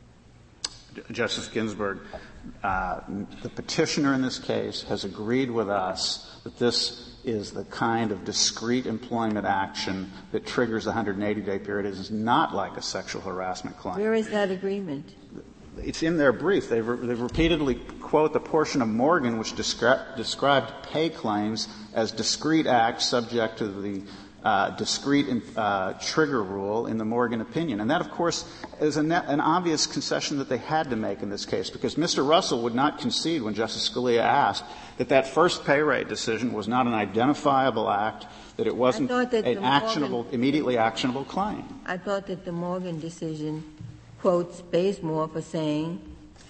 Justice Ginsburg, uh, the petitioner in this case has agreed with us that this is the kind of discrete employment action that triggers the one hundred eighty day period. It is not like a sexual harassment claim. Where is that agreement? It's in their brief. They re- they repeatedly quote the portion of Morgan which descri- described pay claims as discrete acts subject to the uh, discrete uh, trigger rule in the Morgan opinion. And that, of course, is a ne- an obvious concession that they had to make in this case, because Mister Russell would not concede when Justice Scalia asked that that first pay rate decision was not an identifiable act, that it wasn't that an actionable, Morgan, immediately actionable claim. I thought that the Morgan decision quotes Bazemore for saying,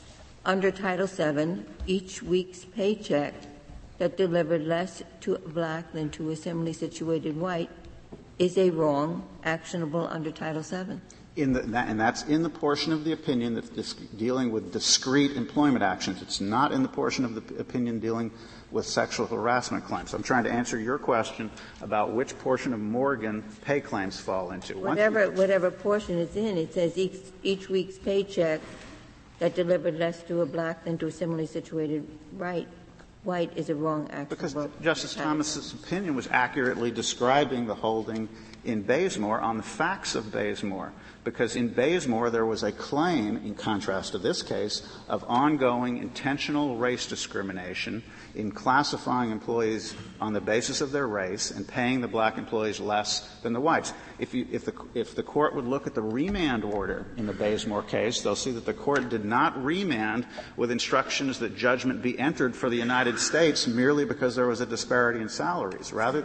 under Title seven, each week's paycheck that delivered less to a black than to a similarly situated white is a wrong actionable under Title seven. In the, that, and that's in the portion of the opinion that's dis- dealing with discrete employment actions. It's not in the portion of the p- opinion dealing with sexual harassment claims. I'm trying to answer your question about which portion of Morgan pay claims fall into. Whatever, whatever portion it's in, it says each, each week's paycheck that delivered less to a black than to a similarly situated right, white is a wrong actionable. Because Justice Thomas's opinion was accurately describing the holding in Bazemore on the facts of Bazemore. Because in Bazemore there was a claim, in contrast to this case, of ongoing intentional race discrimination in classifying employees on the basis of their race and paying the black employees less than the whites. If, you, if, the, if the court would look at the remand order in the Bazemore case, they'll see that the court did not remand with instructions that judgment be entered for the United States merely because there was a disparity in salaries. Rather,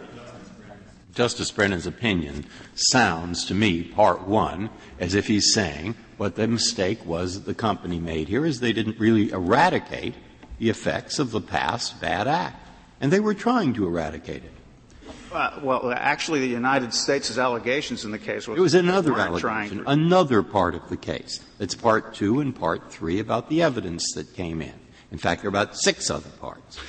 Justice Brennan's opinion sounds to me, part one, as if he's saying what the mistake was that the company made here is they didn't really eradicate the effects of the past bad act. And they were trying to eradicate it. Uh, well, actually, the United States' allegations in the case was, it was another to... allegation, another part of the case. It's part two and part three about the evidence that came in. In fact, there are about six other parts.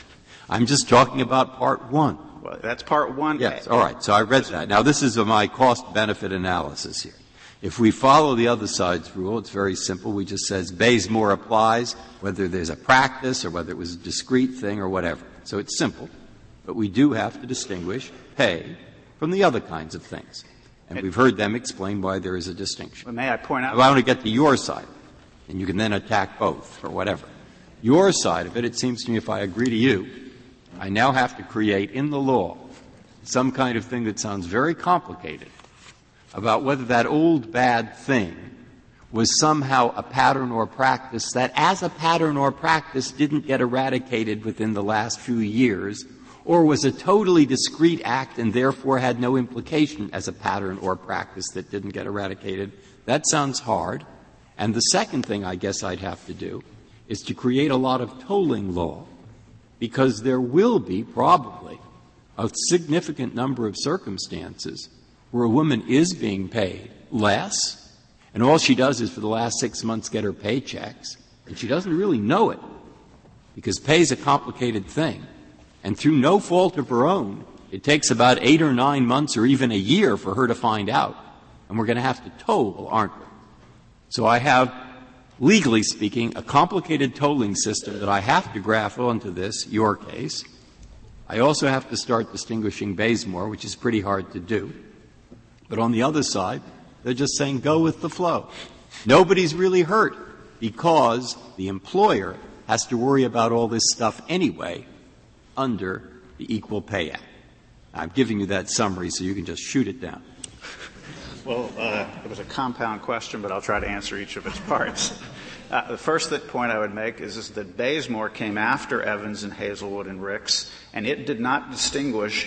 I'm just talking about Part one. Well, that's Part one. Yes, all right. So I read that. Now, this is my cost-benefit analysis here. If we follow the other side's rule, it's very simple. We just says Bazemore applies, whether there's a practice or whether it was a discrete thing or whatever. So it's simple. But we do have to distinguish pay from the other kinds of things. And we've heard them explain why there is a distinction. Well, may I point out? I want to get to your side, and you can then attack both or whatever. Your side of it, it seems to me, if I agree to you, I now have to create in the law some kind of thing that sounds very complicated about whether that old bad thing was somehow a pattern or practice that, as a pattern or practice, didn't get eradicated within the last few years, or was a totally discrete act and therefore had no implication as a pattern or practice that didn't get eradicated. That sounds hard. And the second thing I guess I'd have to do is to create a lot of tolling law, because there will be probably a significant number of circumstances where a woman is being paid less, and all she does is for the last six months get her paychecks, and she doesn't really know it, because pay is a complicated thing. And through no fault of her own, it takes about eight or nine months or even a year for her to find out, and we're going to have to toll, aren't we? So I have, legally speaking, a complicated tolling system that I have to graph onto this, your case. I also have to start distinguishing Bazemore, which is pretty hard to do. But on the other side, they're just saying go with the flow. Nobody's really hurt because the employer has to worry about all this stuff anyway under the Equal Pay Act. I'm giving you that summary so you can just shoot it down. Well, uh, it was a compound question, but I'll try to answer each of its parts. Uh, the first that point I would make is, is that Bazemore came after Evans and Hazelwood and Ricks, and it did not distinguish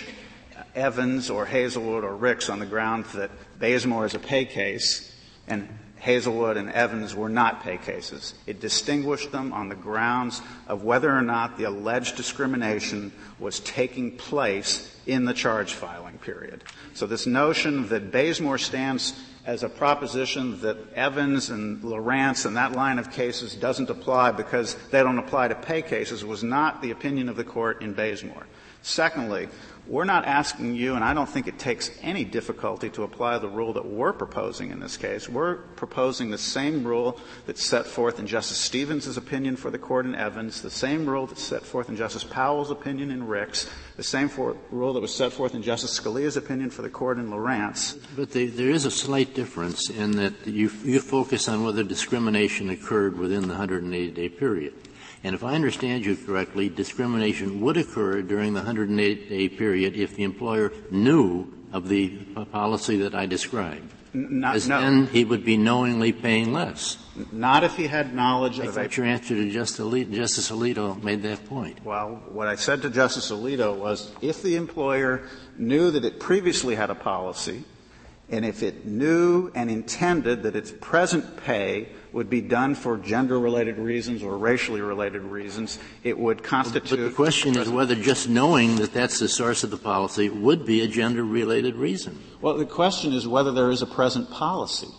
Evans or Hazelwood or Ricks on the ground that Bazemore is a pay case and Hazelwood and Evans were not pay cases. It distinguished them on the grounds of whether or not the alleged discrimination was taking place in the charge filing period. So this notion that Bazemore stands as a proposition that Evans and Lawrence and that line of cases doesn't apply because they don't apply to pay cases was not the opinion of the Court in Bazemore. Secondly, we're not asking you, and I don't think it takes any difficulty to apply the rule that we're proposing in this case. We're proposing the same rule that's set forth in Justice Stevens' opinion for the Court in Evans, the same rule that's set forth in Justice Powell's opinion in Ricks, the same for, rule that was set forth in Justice Scalia's opinion for the Court in Lawrence. But they, there is a slight difference in that you, you focus on whether discrimination occurred within the one hundred eighty day period. And if I understand you correctly, discrimination would occur during the one hundred eighty day period if the employer knew of the policy that I described. Not, As no. then he would be knowingly paying less. Not if he had knowledge I of thought a... your answer to Justice Alito, Justice Alito made that point. Well, what I said to Justice Alito was if the employer knew that it previously had a policy, and if it knew and intended that its present pay would be done for gender-related reasons or racially related reasons, it would constitute... But the question is whether just knowing that that's the source of the policy would be a gender-related reason. Well, the question is whether there is a present policy.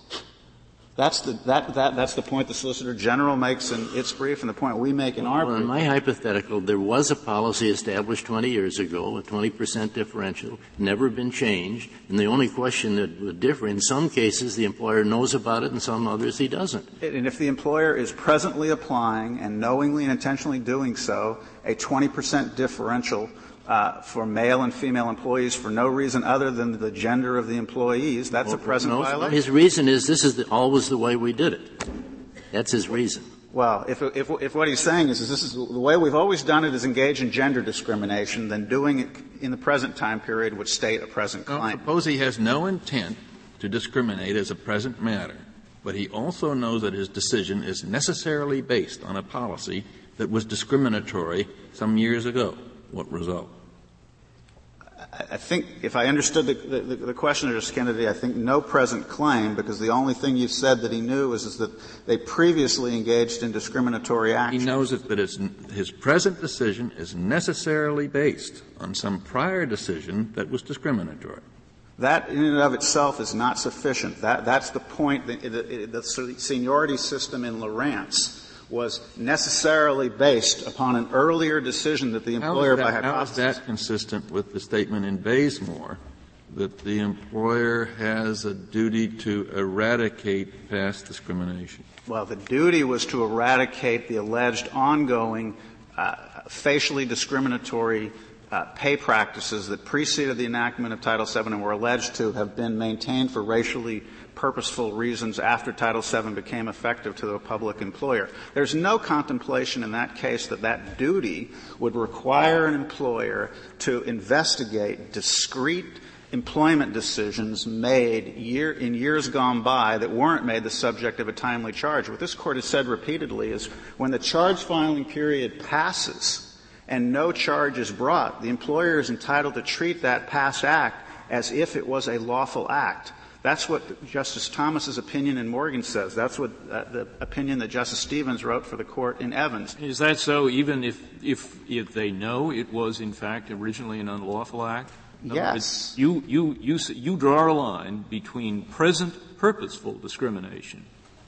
That's the, that, that, that's the point the Solicitor General makes in its brief and the point we make in our well, brief. In my hypothetical, there was a policy established twenty years ago, a twenty percent differential, never been changed, and the only question that would differ, in some cases the employer knows about it, in some others he doesn't. And if the employer is presently applying and knowingly and intentionally doing so, a twenty percent differential Uh, for male and female employees for no reason other than the gender of the employees, that's well, a present no, violation. His reason is this is the, always the way we did it. That's his reason. Well, if, if, if what he's saying is, is this is the way we've always done it is engage in gender discrimination, then doing it in the present time period would state a present well, claim. Suppose he has no intent to discriminate as a present matter, but he also knows that his decision is necessarily based on a policy that was discriminatory some years ago. What result? I think, if I understood the, the, the question of Justice Kennedy, I think no present claim, because the only thing you said that he knew is, is that they previously engaged in discriminatory action. He knows it, that it's, his present decision is necessarily based on some prior decision that was discriminatory. That in and of itself is not sufficient. That, that's the point. The, the, the seniority system in Lawrence was necessarily based upon an earlier decision that the employer how by that, hypothesis. How is that consistent with the statement in Bazemore that the employer has a duty to eradicate past discrimination? Well, the duty was to eradicate the alleged ongoing uh, facially discriminatory uh, pay practices that preceded the enactment of Title seven and were alleged to have been maintained for racially purposeful reasons after Title seven became effective to the public employer. There's no contemplation in that case that that duty would require an employer to investigate discrete employment decisions made year, in years gone by that weren't made the subject of a timely charge. What this Court has said repeatedly is when the charge filing period passes and no charge is brought, the employer is entitled to treat that past act as if it was a lawful act. That's what Justice Thomas's opinion in Morgan says. That's what uh, the opinion that Justice Stevens wrote for the Court in Evans. Is that so even if, if, if they know it was, in fact, originally an unlawful act? No, yes. You, you, you, you draw a line between present purposeful discrimination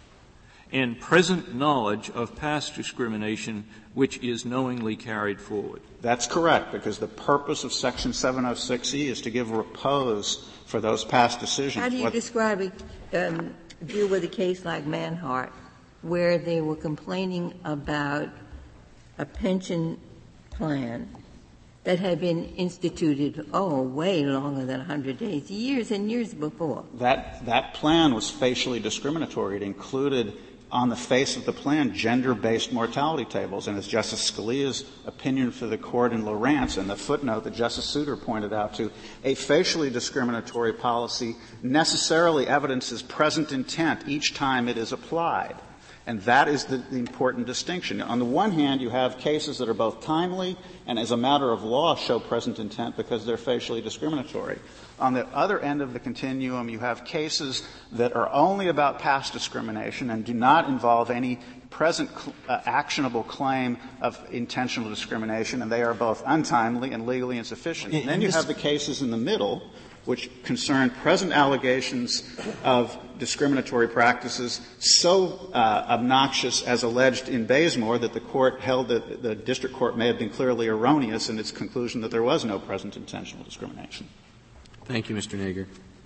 and present knowledge of past discrimination which is knowingly carried forward. That's correct, because the purpose of Section seven oh six E is to give repose for those past decisions. How do you what describe a, um, deal with a case like Manhart, where they were complaining about a pension plan that had been instituted, oh, way longer than one hundred days, years and years before? That, that plan was facially discriminatory. It included, on the face of the plan, gender-based mortality tables. And as Justice Scalia's opinion for the Court in Lawrence and the footnote that Justice Souter pointed out to, a facially discriminatory policy necessarily evidences present intent each time it is applied. And that is the, the important distinction. On the one hand, you have cases that are both timely and as a matter of law show present intent because they're facially discriminatory. On the other end of the continuum, you have cases that are only about past discrimination and do not involve any present cl- uh, actionable claim of intentional discrimination, and they are both untimely and legally insufficient. And then you have the cases in the middle, which concern present allegations of discriminatory practices so uh, obnoxious as alleged in Bazemore that the court held that the district court may have been clearly erroneous in its conclusion that there was no present intentional discrimination. Thank you, Mister Nager.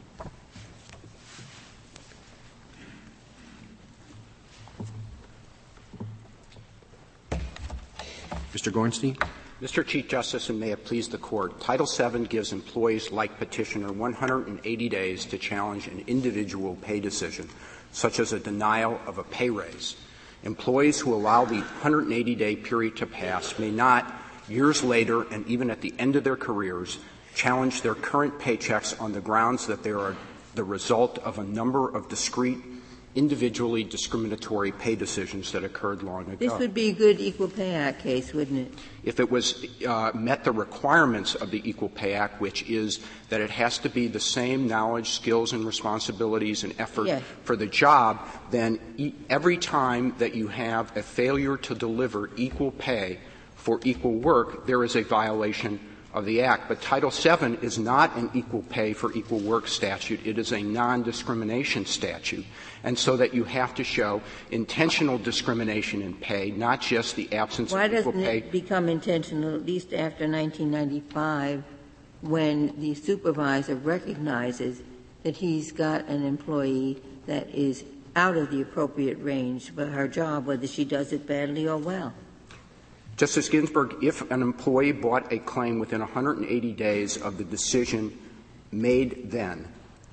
Mister Gornstein. Mister Chief Justice, and may it please the Court, Title seven gives employees like petitioner one hundred eighty days to challenge an individual pay decision, such as a denial of a pay raise. Employees who allow the one hundred eighty day period to pass may not, years later and even at the end of their careers, challenge their current paychecks on the grounds that they are the result of a number of discrete, individually discriminatory pay decisions that occurred long ago. This would be a good Equal Pay Act case, wouldn't it? If it was uh, met the requirements of the Equal Pay Act, which is that it has to be the same knowledge, skills, and responsibilities and effort yes. for the job, then e- every time that you have a failure to deliver equal pay for equal work, there is a violation of the Act. But Title seven is not an equal pay for equal work statute. It is a non-discrimination statute. And so that you have to show intentional discrimination in pay, not just the absence Why of equal pay. Why doesn't it become intentional, at least after nineteen ninety-five, when the supervisor recognizes that he's got an employee that is out of the appropriate range for her job, whether she does it badly or well? Justice Ginsburg, if an employee brought a claim within one hundred eighty days of the decision made then,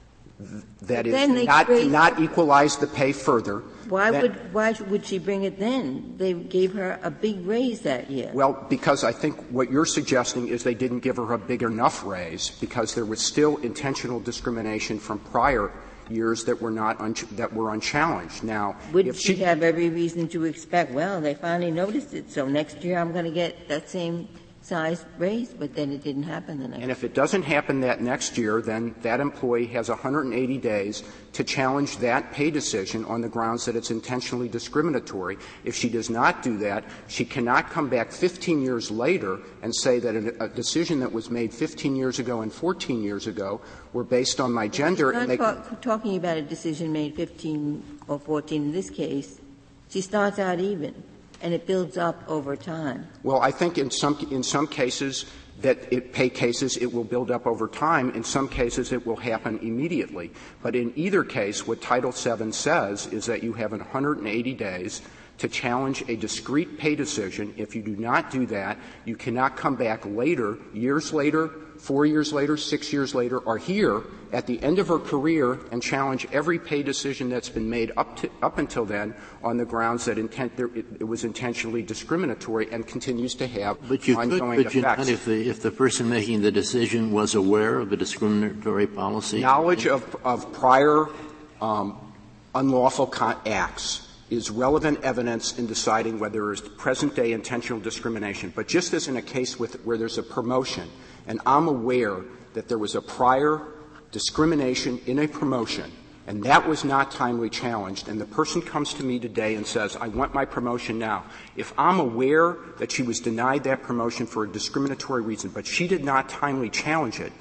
th- that is not, to not equalize the pay further. Why then, would why would she bring it then? They gave her a big raise that year. Well, because I think what you're suggesting is they didn't give her a big enough raise because there was still intentional discrimination from prior years that were not un- that were unchallenged. Now, wouldn't if she she have every reason to expect, well, they finally noticed it, so next year I'm going to get that same size raise, but then it didn't happen the next And if it doesn't happen that next year, then that employee has one hundred eighty days to challenge that pay decision on the grounds that it's intentionally discriminatory. If she does not do that, she cannot come back fifteen years later and say that a, a decision that was made fifteen years ago and fourteen years ago were based on my gender. She's not and they talk, talking about a decision made fifteen or fourteen in this case. She starts out even. and it builds up over time. Well, I think in some in some cases that it pay cases it will build up over time. In some cases it will happen immediately. But in either case, what Title seven says is that you have one hundred eighty days to challenge a discrete pay decision. If you do not do that, you cannot come back later, years later, four years later, six years later, or here at the end of her career and challenge every pay decision that's been made up to, up until then on the grounds that intent, there, it, it was intentionally discriminatory and continues to have but you ongoing could, but effects. You not if the, if the person making the decision was aware of the discriminatory policy? Knowledge of, of prior um, unlawful con- acts is relevant evidence in deciding whether there is present-day intentional discrimination. But just as in a case with, where there's a promotion, and I'm aware that there was a prior discrimination in a promotion, and that was not timely challenged, and the person comes to me today and says, I want my promotion now. If I'm aware that she was denied that promotion for a discriminatory reason, but she did not timely challenge it,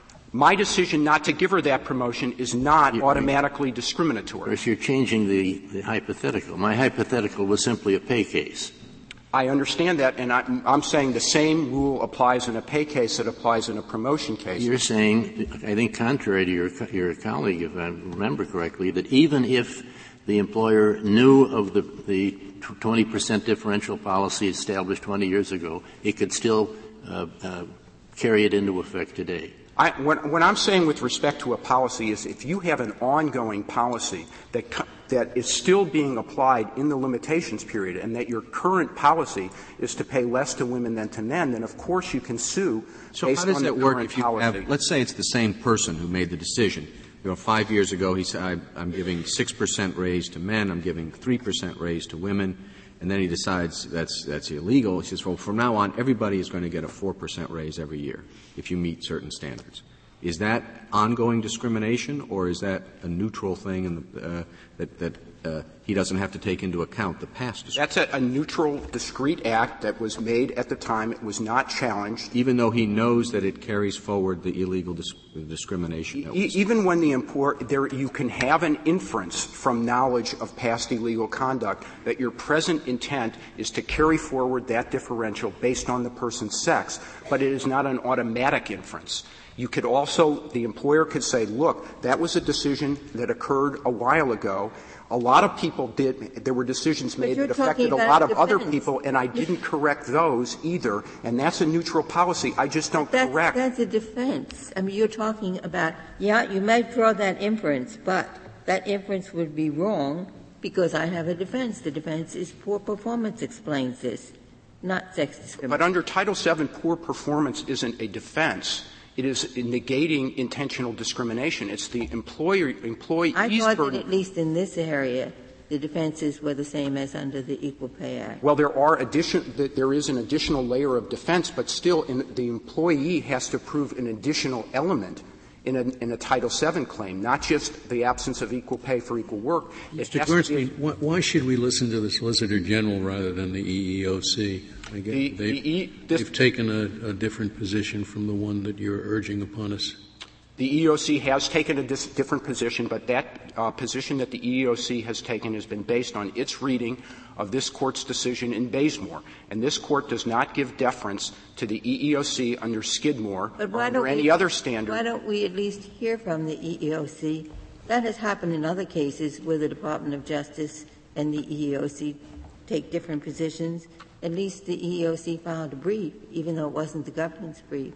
my decision not to give her that promotion is not you're, automatically discriminatory. Of course, you're changing the, the hypothetical. My hypothetical was simply a pay case. I understand that, and I, I'm saying the same rule applies in a pay case that applies in a promotion case. You're saying, I think contrary to your, your colleague, if I remember correctly, that even if the employer knew of the, the twenty percent differential policy established twenty years ago, it could still uh, uh, carry it into effect today. I, what, what I'm saying with respect to a policy is if you have an ongoing policy that co- that is still being applied in the limitations period and that your current policy is to pay less to women than to men, then of course you can sue so based how does on that the work current if you policy. have, let's say it's the same person who made the decision. You know, five years ago he said, I, I'm giving six percent raise to men, I'm giving three percent raise to women, and then he decides that's, that's illegal. He says, well, from now on, everybody is going to get a four percent raise every year if you meet certain standards. Is that ongoing discrimination, or is that a neutral thing in the, uh, that, that uh, he doesn't have to take into account the past discrimination? That's a, a neutral, discrete act that was made at the time. It was not challenged. Even though he knows that it carries forward the illegal dis- discrimination? That e- even when the import, there, you can have an inference from knowledge of past illegal conduct that your present intent is to carry forward that differential based on the person's sex, but it is not an automatic inference. You could also, the employer could say, look, that was a decision that occurred a while ago. A lot of people did, there were decisions made that affected a lot of defense. Other people, and I didn't correct those either, and that's a neutral policy. I just don't that's, correct. That's a defense. I mean, you're talking about, yeah, you might draw that inference, but that inference would be wrong because I have a defense. The defense is poor performance explains this, not sex discrimination. But under Title seven, poor performance isn't a defense. It is negating intentional discrimination. It's the employer, employee's I thought burden. that at least in this area, the defenses were the same as under the Equal Pay Act. Well, there are addition, there is an additional layer of defense, but still in, the employee has to prove an additional element in a, in a Title seven claim, not just the absence of equal pay for equal work. Mister Gornstein, why, why should we listen to the Solicitor General rather than the E E O C? I guess the, they've, the e, this, they've taken a, a different position from the one that you're urging upon us. The E E O C has taken a dis- different position, but that uh, position that the E E O C has taken has been based on its reading of this Court's decision in Bazemore. And this Court does not give deference to the E E O C under Skidmore or under any we, other standard. Why don't we at least hear from the E E O C? That has happened in other cases where the Department of Justice and the E E O C take different positions. At least the E E O C filed a brief, even though it wasn't the government's brief.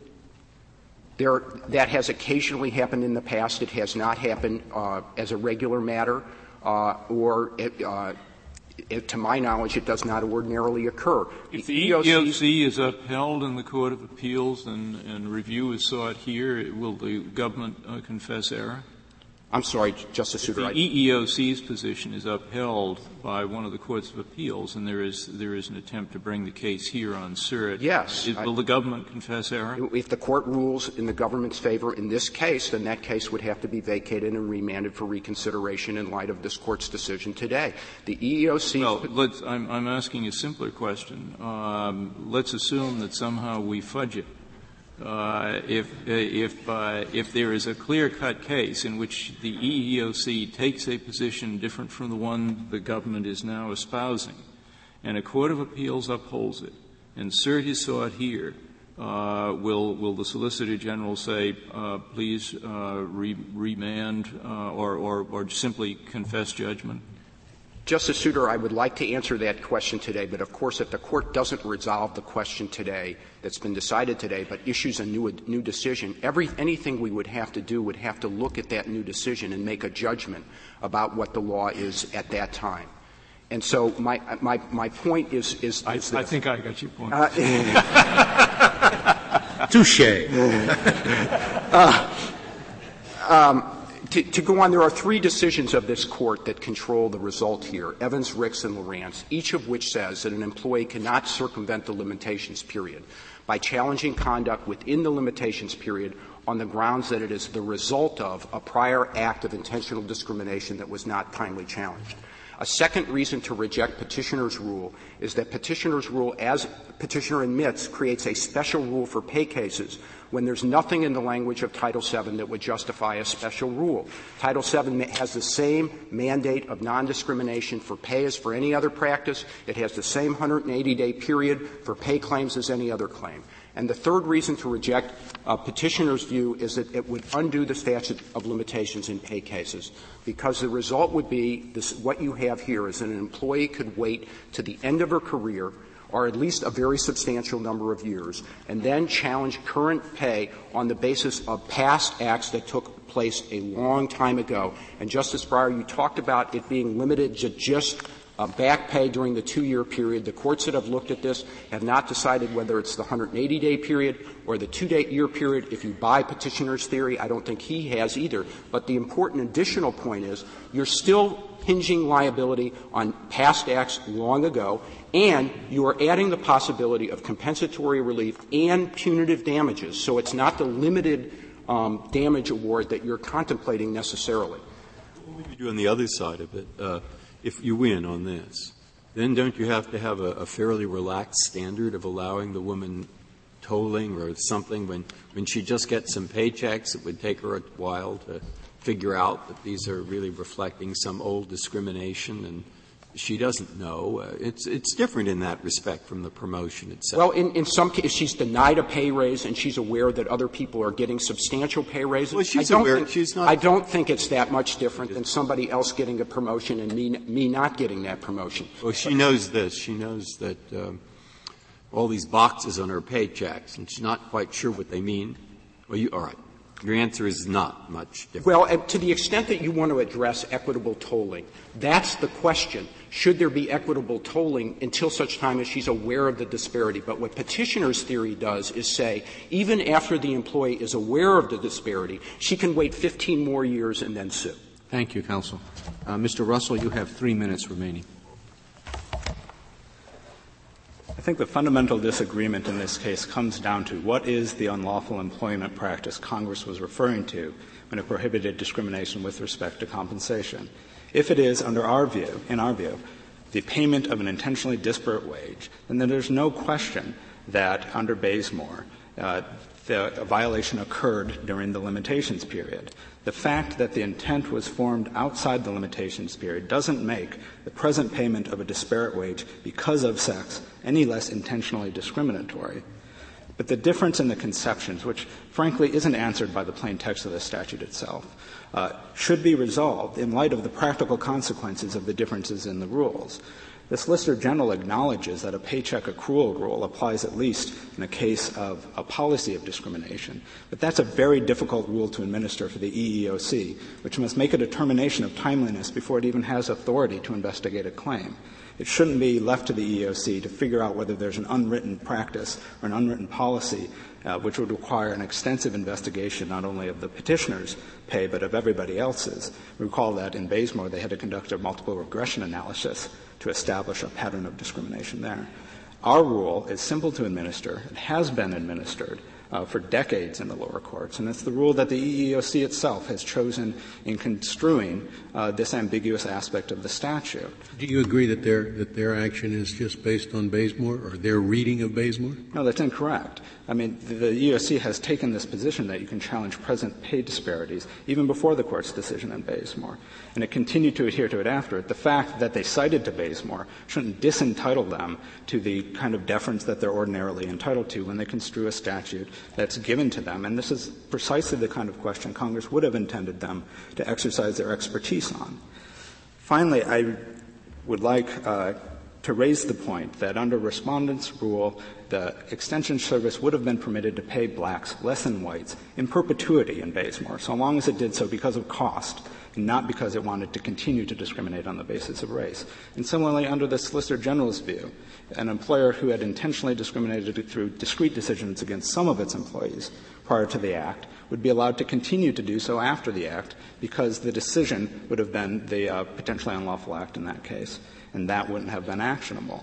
There, that has occasionally happened in the past. It has not happened uh, as a regular matter, uh, or it, uh, it, to my knowledge, it does not ordinarily occur. If the E E O C is upheld in the Court of Appeals and, and review is sought here, will the government uh, confess error? I'm sorry, Justice Souter. If the E E O C's position is upheld by one of the Courts of Appeals and there is there is an attempt to bring the case here on cert, yes, is, will I, the government confess error? If the Court rules in the government's favor in this case, then that case would have to be vacated and remanded for reconsideration in light of this Court's decision today. The E E O C. Well, let's, I'm, I'm asking a simpler question. Um, let's assume that somehow we fudge it. Uh, if if uh, if there is a clear-cut case in which the E E O C takes a position different from the one the government is now espousing, and a court of appeals upholds it, and cert is sought here, uh, will will the Solicitor General say, uh, please uh, re- remand uh, or, or, or simply confess judgment? Justice Souter, I would like to answer that question today, but of course if the Court doesn't resolve the question today that's been decided today, but issues a new, a new decision, every, anything we would have to do would have to look at that new decision and make a judgment about what the law is at that time. And so my, my, my point is, is, I, is I think I got your point. Uh, Touché. uh, um, To, to go on, there are three decisions of this Court that control the result here, Evans, Ricks, and Lawrence, each of which says that an employee cannot circumvent the limitations period by challenging conduct within the limitations period on the grounds that it is the result of a prior act of intentional discrimination that was not timely challenged. A second reason to reject petitioner's rule is that petitioner's rule, as petitioner admits, creates a special rule for pay cases when there's nothing in the language of Title seven that would justify a special rule. Title seven has the same mandate of non-discrimination for pay as for any other practice. It has the same one hundred eighty day period for pay claims as any other claim. And the third reason to reject uh, petitioner's view is that it would undo the statute of limitations in pay cases, because the result would be this, what you have here is that an employee could wait to the end of her career or at least a very substantial number of years, and then challenge current pay on the basis of past acts that took place a long time ago. And, Justice Breyer, you talked about it being limited to just uh, back pay during the two-year period. The courts that have looked at this have not decided whether it's the one hundred eighty day period or the two-year period. If you buy petitioner's theory, I don't think he has either. But the important additional point is you're still hinging liability on past acts long ago, and you are adding the possibility of compensatory relief and punitive damages. So it's not the limited um, damage award that you're contemplating necessarily. What would you do on the other side of it? Uh, if you win on this, then don't you have to have a, a fairly relaxed standard of allowing the woman tolling or something when, when she just gets some paychecks? It would take her a while to figure out that these are really reflecting some old discrimination, and she doesn't know. Uh, it's it's different in that respect from the promotion itself. Well, in, in some cases, she's denied a pay raise, and she's aware that other people are getting substantial pay raises. Well, she's I don't aware. Think, she's not. I don't think it's that much different than somebody else getting a promotion and me me not getting that promotion. Well, she knows this. She knows that um, all these boxes on her paychecks, and she's not quite sure what they mean. Well, you all right. Your answer is not much different. Well, to the extent that you want to address equitable tolling, that's the question. Should there be equitable tolling until such time as she's aware of the disparity? But what petitioner's theory does is say, even after the employee is aware of the disparity, she can wait fifteen more years and then sue. Thank you, counsel. Uh, Mister Russell, you have three minutes remaining. I think the fundamental disagreement in this case comes down to what is the unlawful employment practice Congress was referring to when it prohibited discrimination with respect to compensation. If it is, under our view, in our view, the payment of an intentionally disparate wage, then there's no question that under Bazemore, uh, the a violation occurred during the limitations period. The fact that the intent was formed outside the limitations period doesn't make the present payment of a disparate wage because of sex any less intentionally discriminatory. But the difference in the conceptions, which frankly isn't answered by the plain text of the statute itself, uh, should be resolved in light of the practical consequences of the differences in the rules. The Solicitor General acknowledges that a paycheck accrual rule applies at least in a case of a policy of discrimination, but that's a very difficult rule to administer for the E E O C, which must make a determination of timeliness before it even has authority to investigate a claim. It shouldn't be left to the E E O C to figure out whether there's an unwritten practice or an unwritten policy uh, which would require an extensive investigation not only of the petitioner's pay but of everybody else's. Recall that in Bazemore they had to conduct a multiple regression analysis to establish a pattern of discrimination there. Our rule is simple to administer. It has been administered. uh, for decades in the lower courts. And it's the rule that the E E O C itself has chosen in construing uh, this ambiguous aspect of the statute. Do you agree that their, that their action is just based on Bazemore, or their reading of Bazemore? No, that's incorrect. I mean, the, the E E O C has taken this position that you can challenge present pay disparities even before the Court's decision in Bazemore, and it continued to adhere to it after it. The fact that they cited to Bazemore shouldn't disentitle them to the kind of deference that they're ordinarily entitled to when they construe a statute that's given to them. And this is precisely the kind of question Congress would have intended them to exercise their expertise on. Finally, I would like uh, to raise the point that under Respondent's rule, the Extension Service would have been permitted to pay blacks less than whites in perpetuity in Bazemore, so long as it did so because of cost, and not because it wanted to continue to discriminate on the basis of race. And similarly, under the Solicitor General's view, an employer who had intentionally discriminated through discrete decisions against some of its employees prior to the Act would be allowed to continue to do so after the Act because the decision would have been the uh, potentially unlawful act in that case, and that wouldn't have been actionable.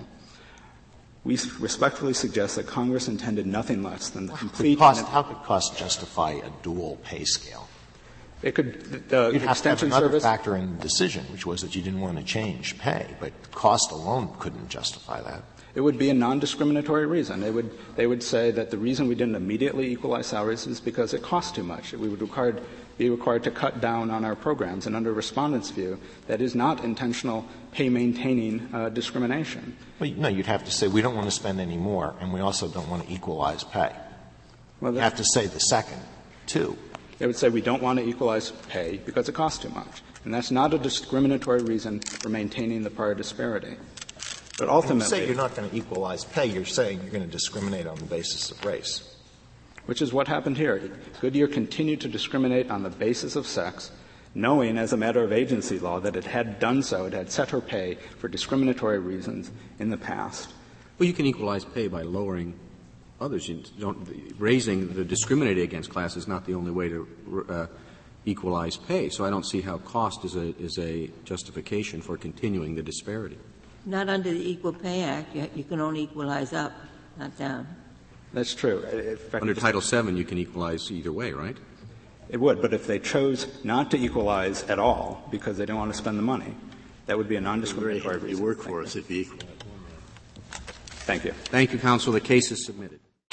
We respectfully suggest that Congress intended nothing less than the complete — cost, how could cost justify a dual pay scale? It could — the You'd have Extension to have another Service — factor in the decision, which was that you didn't want to change pay, but cost alone couldn't justify that. It would be a non-discriminatory reason. They would — they would say that the reason we didn't immediately equalize salaries is because it costs too much. We would required, be required to cut down on our programs. And under Respondent's view, that is not intentional pay-maintaining uh, discrimination. Well, no, you'd have to say we don't want to spend any more, and we also don't want to equalize pay. Well, you have to say the second, too. They would say we don't want to equalize pay because it costs too much. And that's not a discriminatory reason for maintaining the prior disparity. But ultimately — when you say you're not going to equalize pay, you're saying you're going to discriminate on the basis of race. Which is what happened here. Goodyear continued to discriminate on the basis of sex, knowing as a matter of agency law that it had done so, it had set her pay for discriminatory reasons in the past. Well, you can equalize pay by lowering others. You don't, raising the discriminated against class is not the only way to uh, equalize pay. So I don't see how cost is a, is a justification for continuing the disparity. Not under the Equal Pay Act. You, you can only equalize up, not down. That's true. Under Title seven, you can equalize either way, right? It would, but if they chose not to equalize at all because they didn't want to spend the money, that would be a non-discriminatory reason. You work for us if you equalize. Thank you. Thank you, counsel. The case is submitted.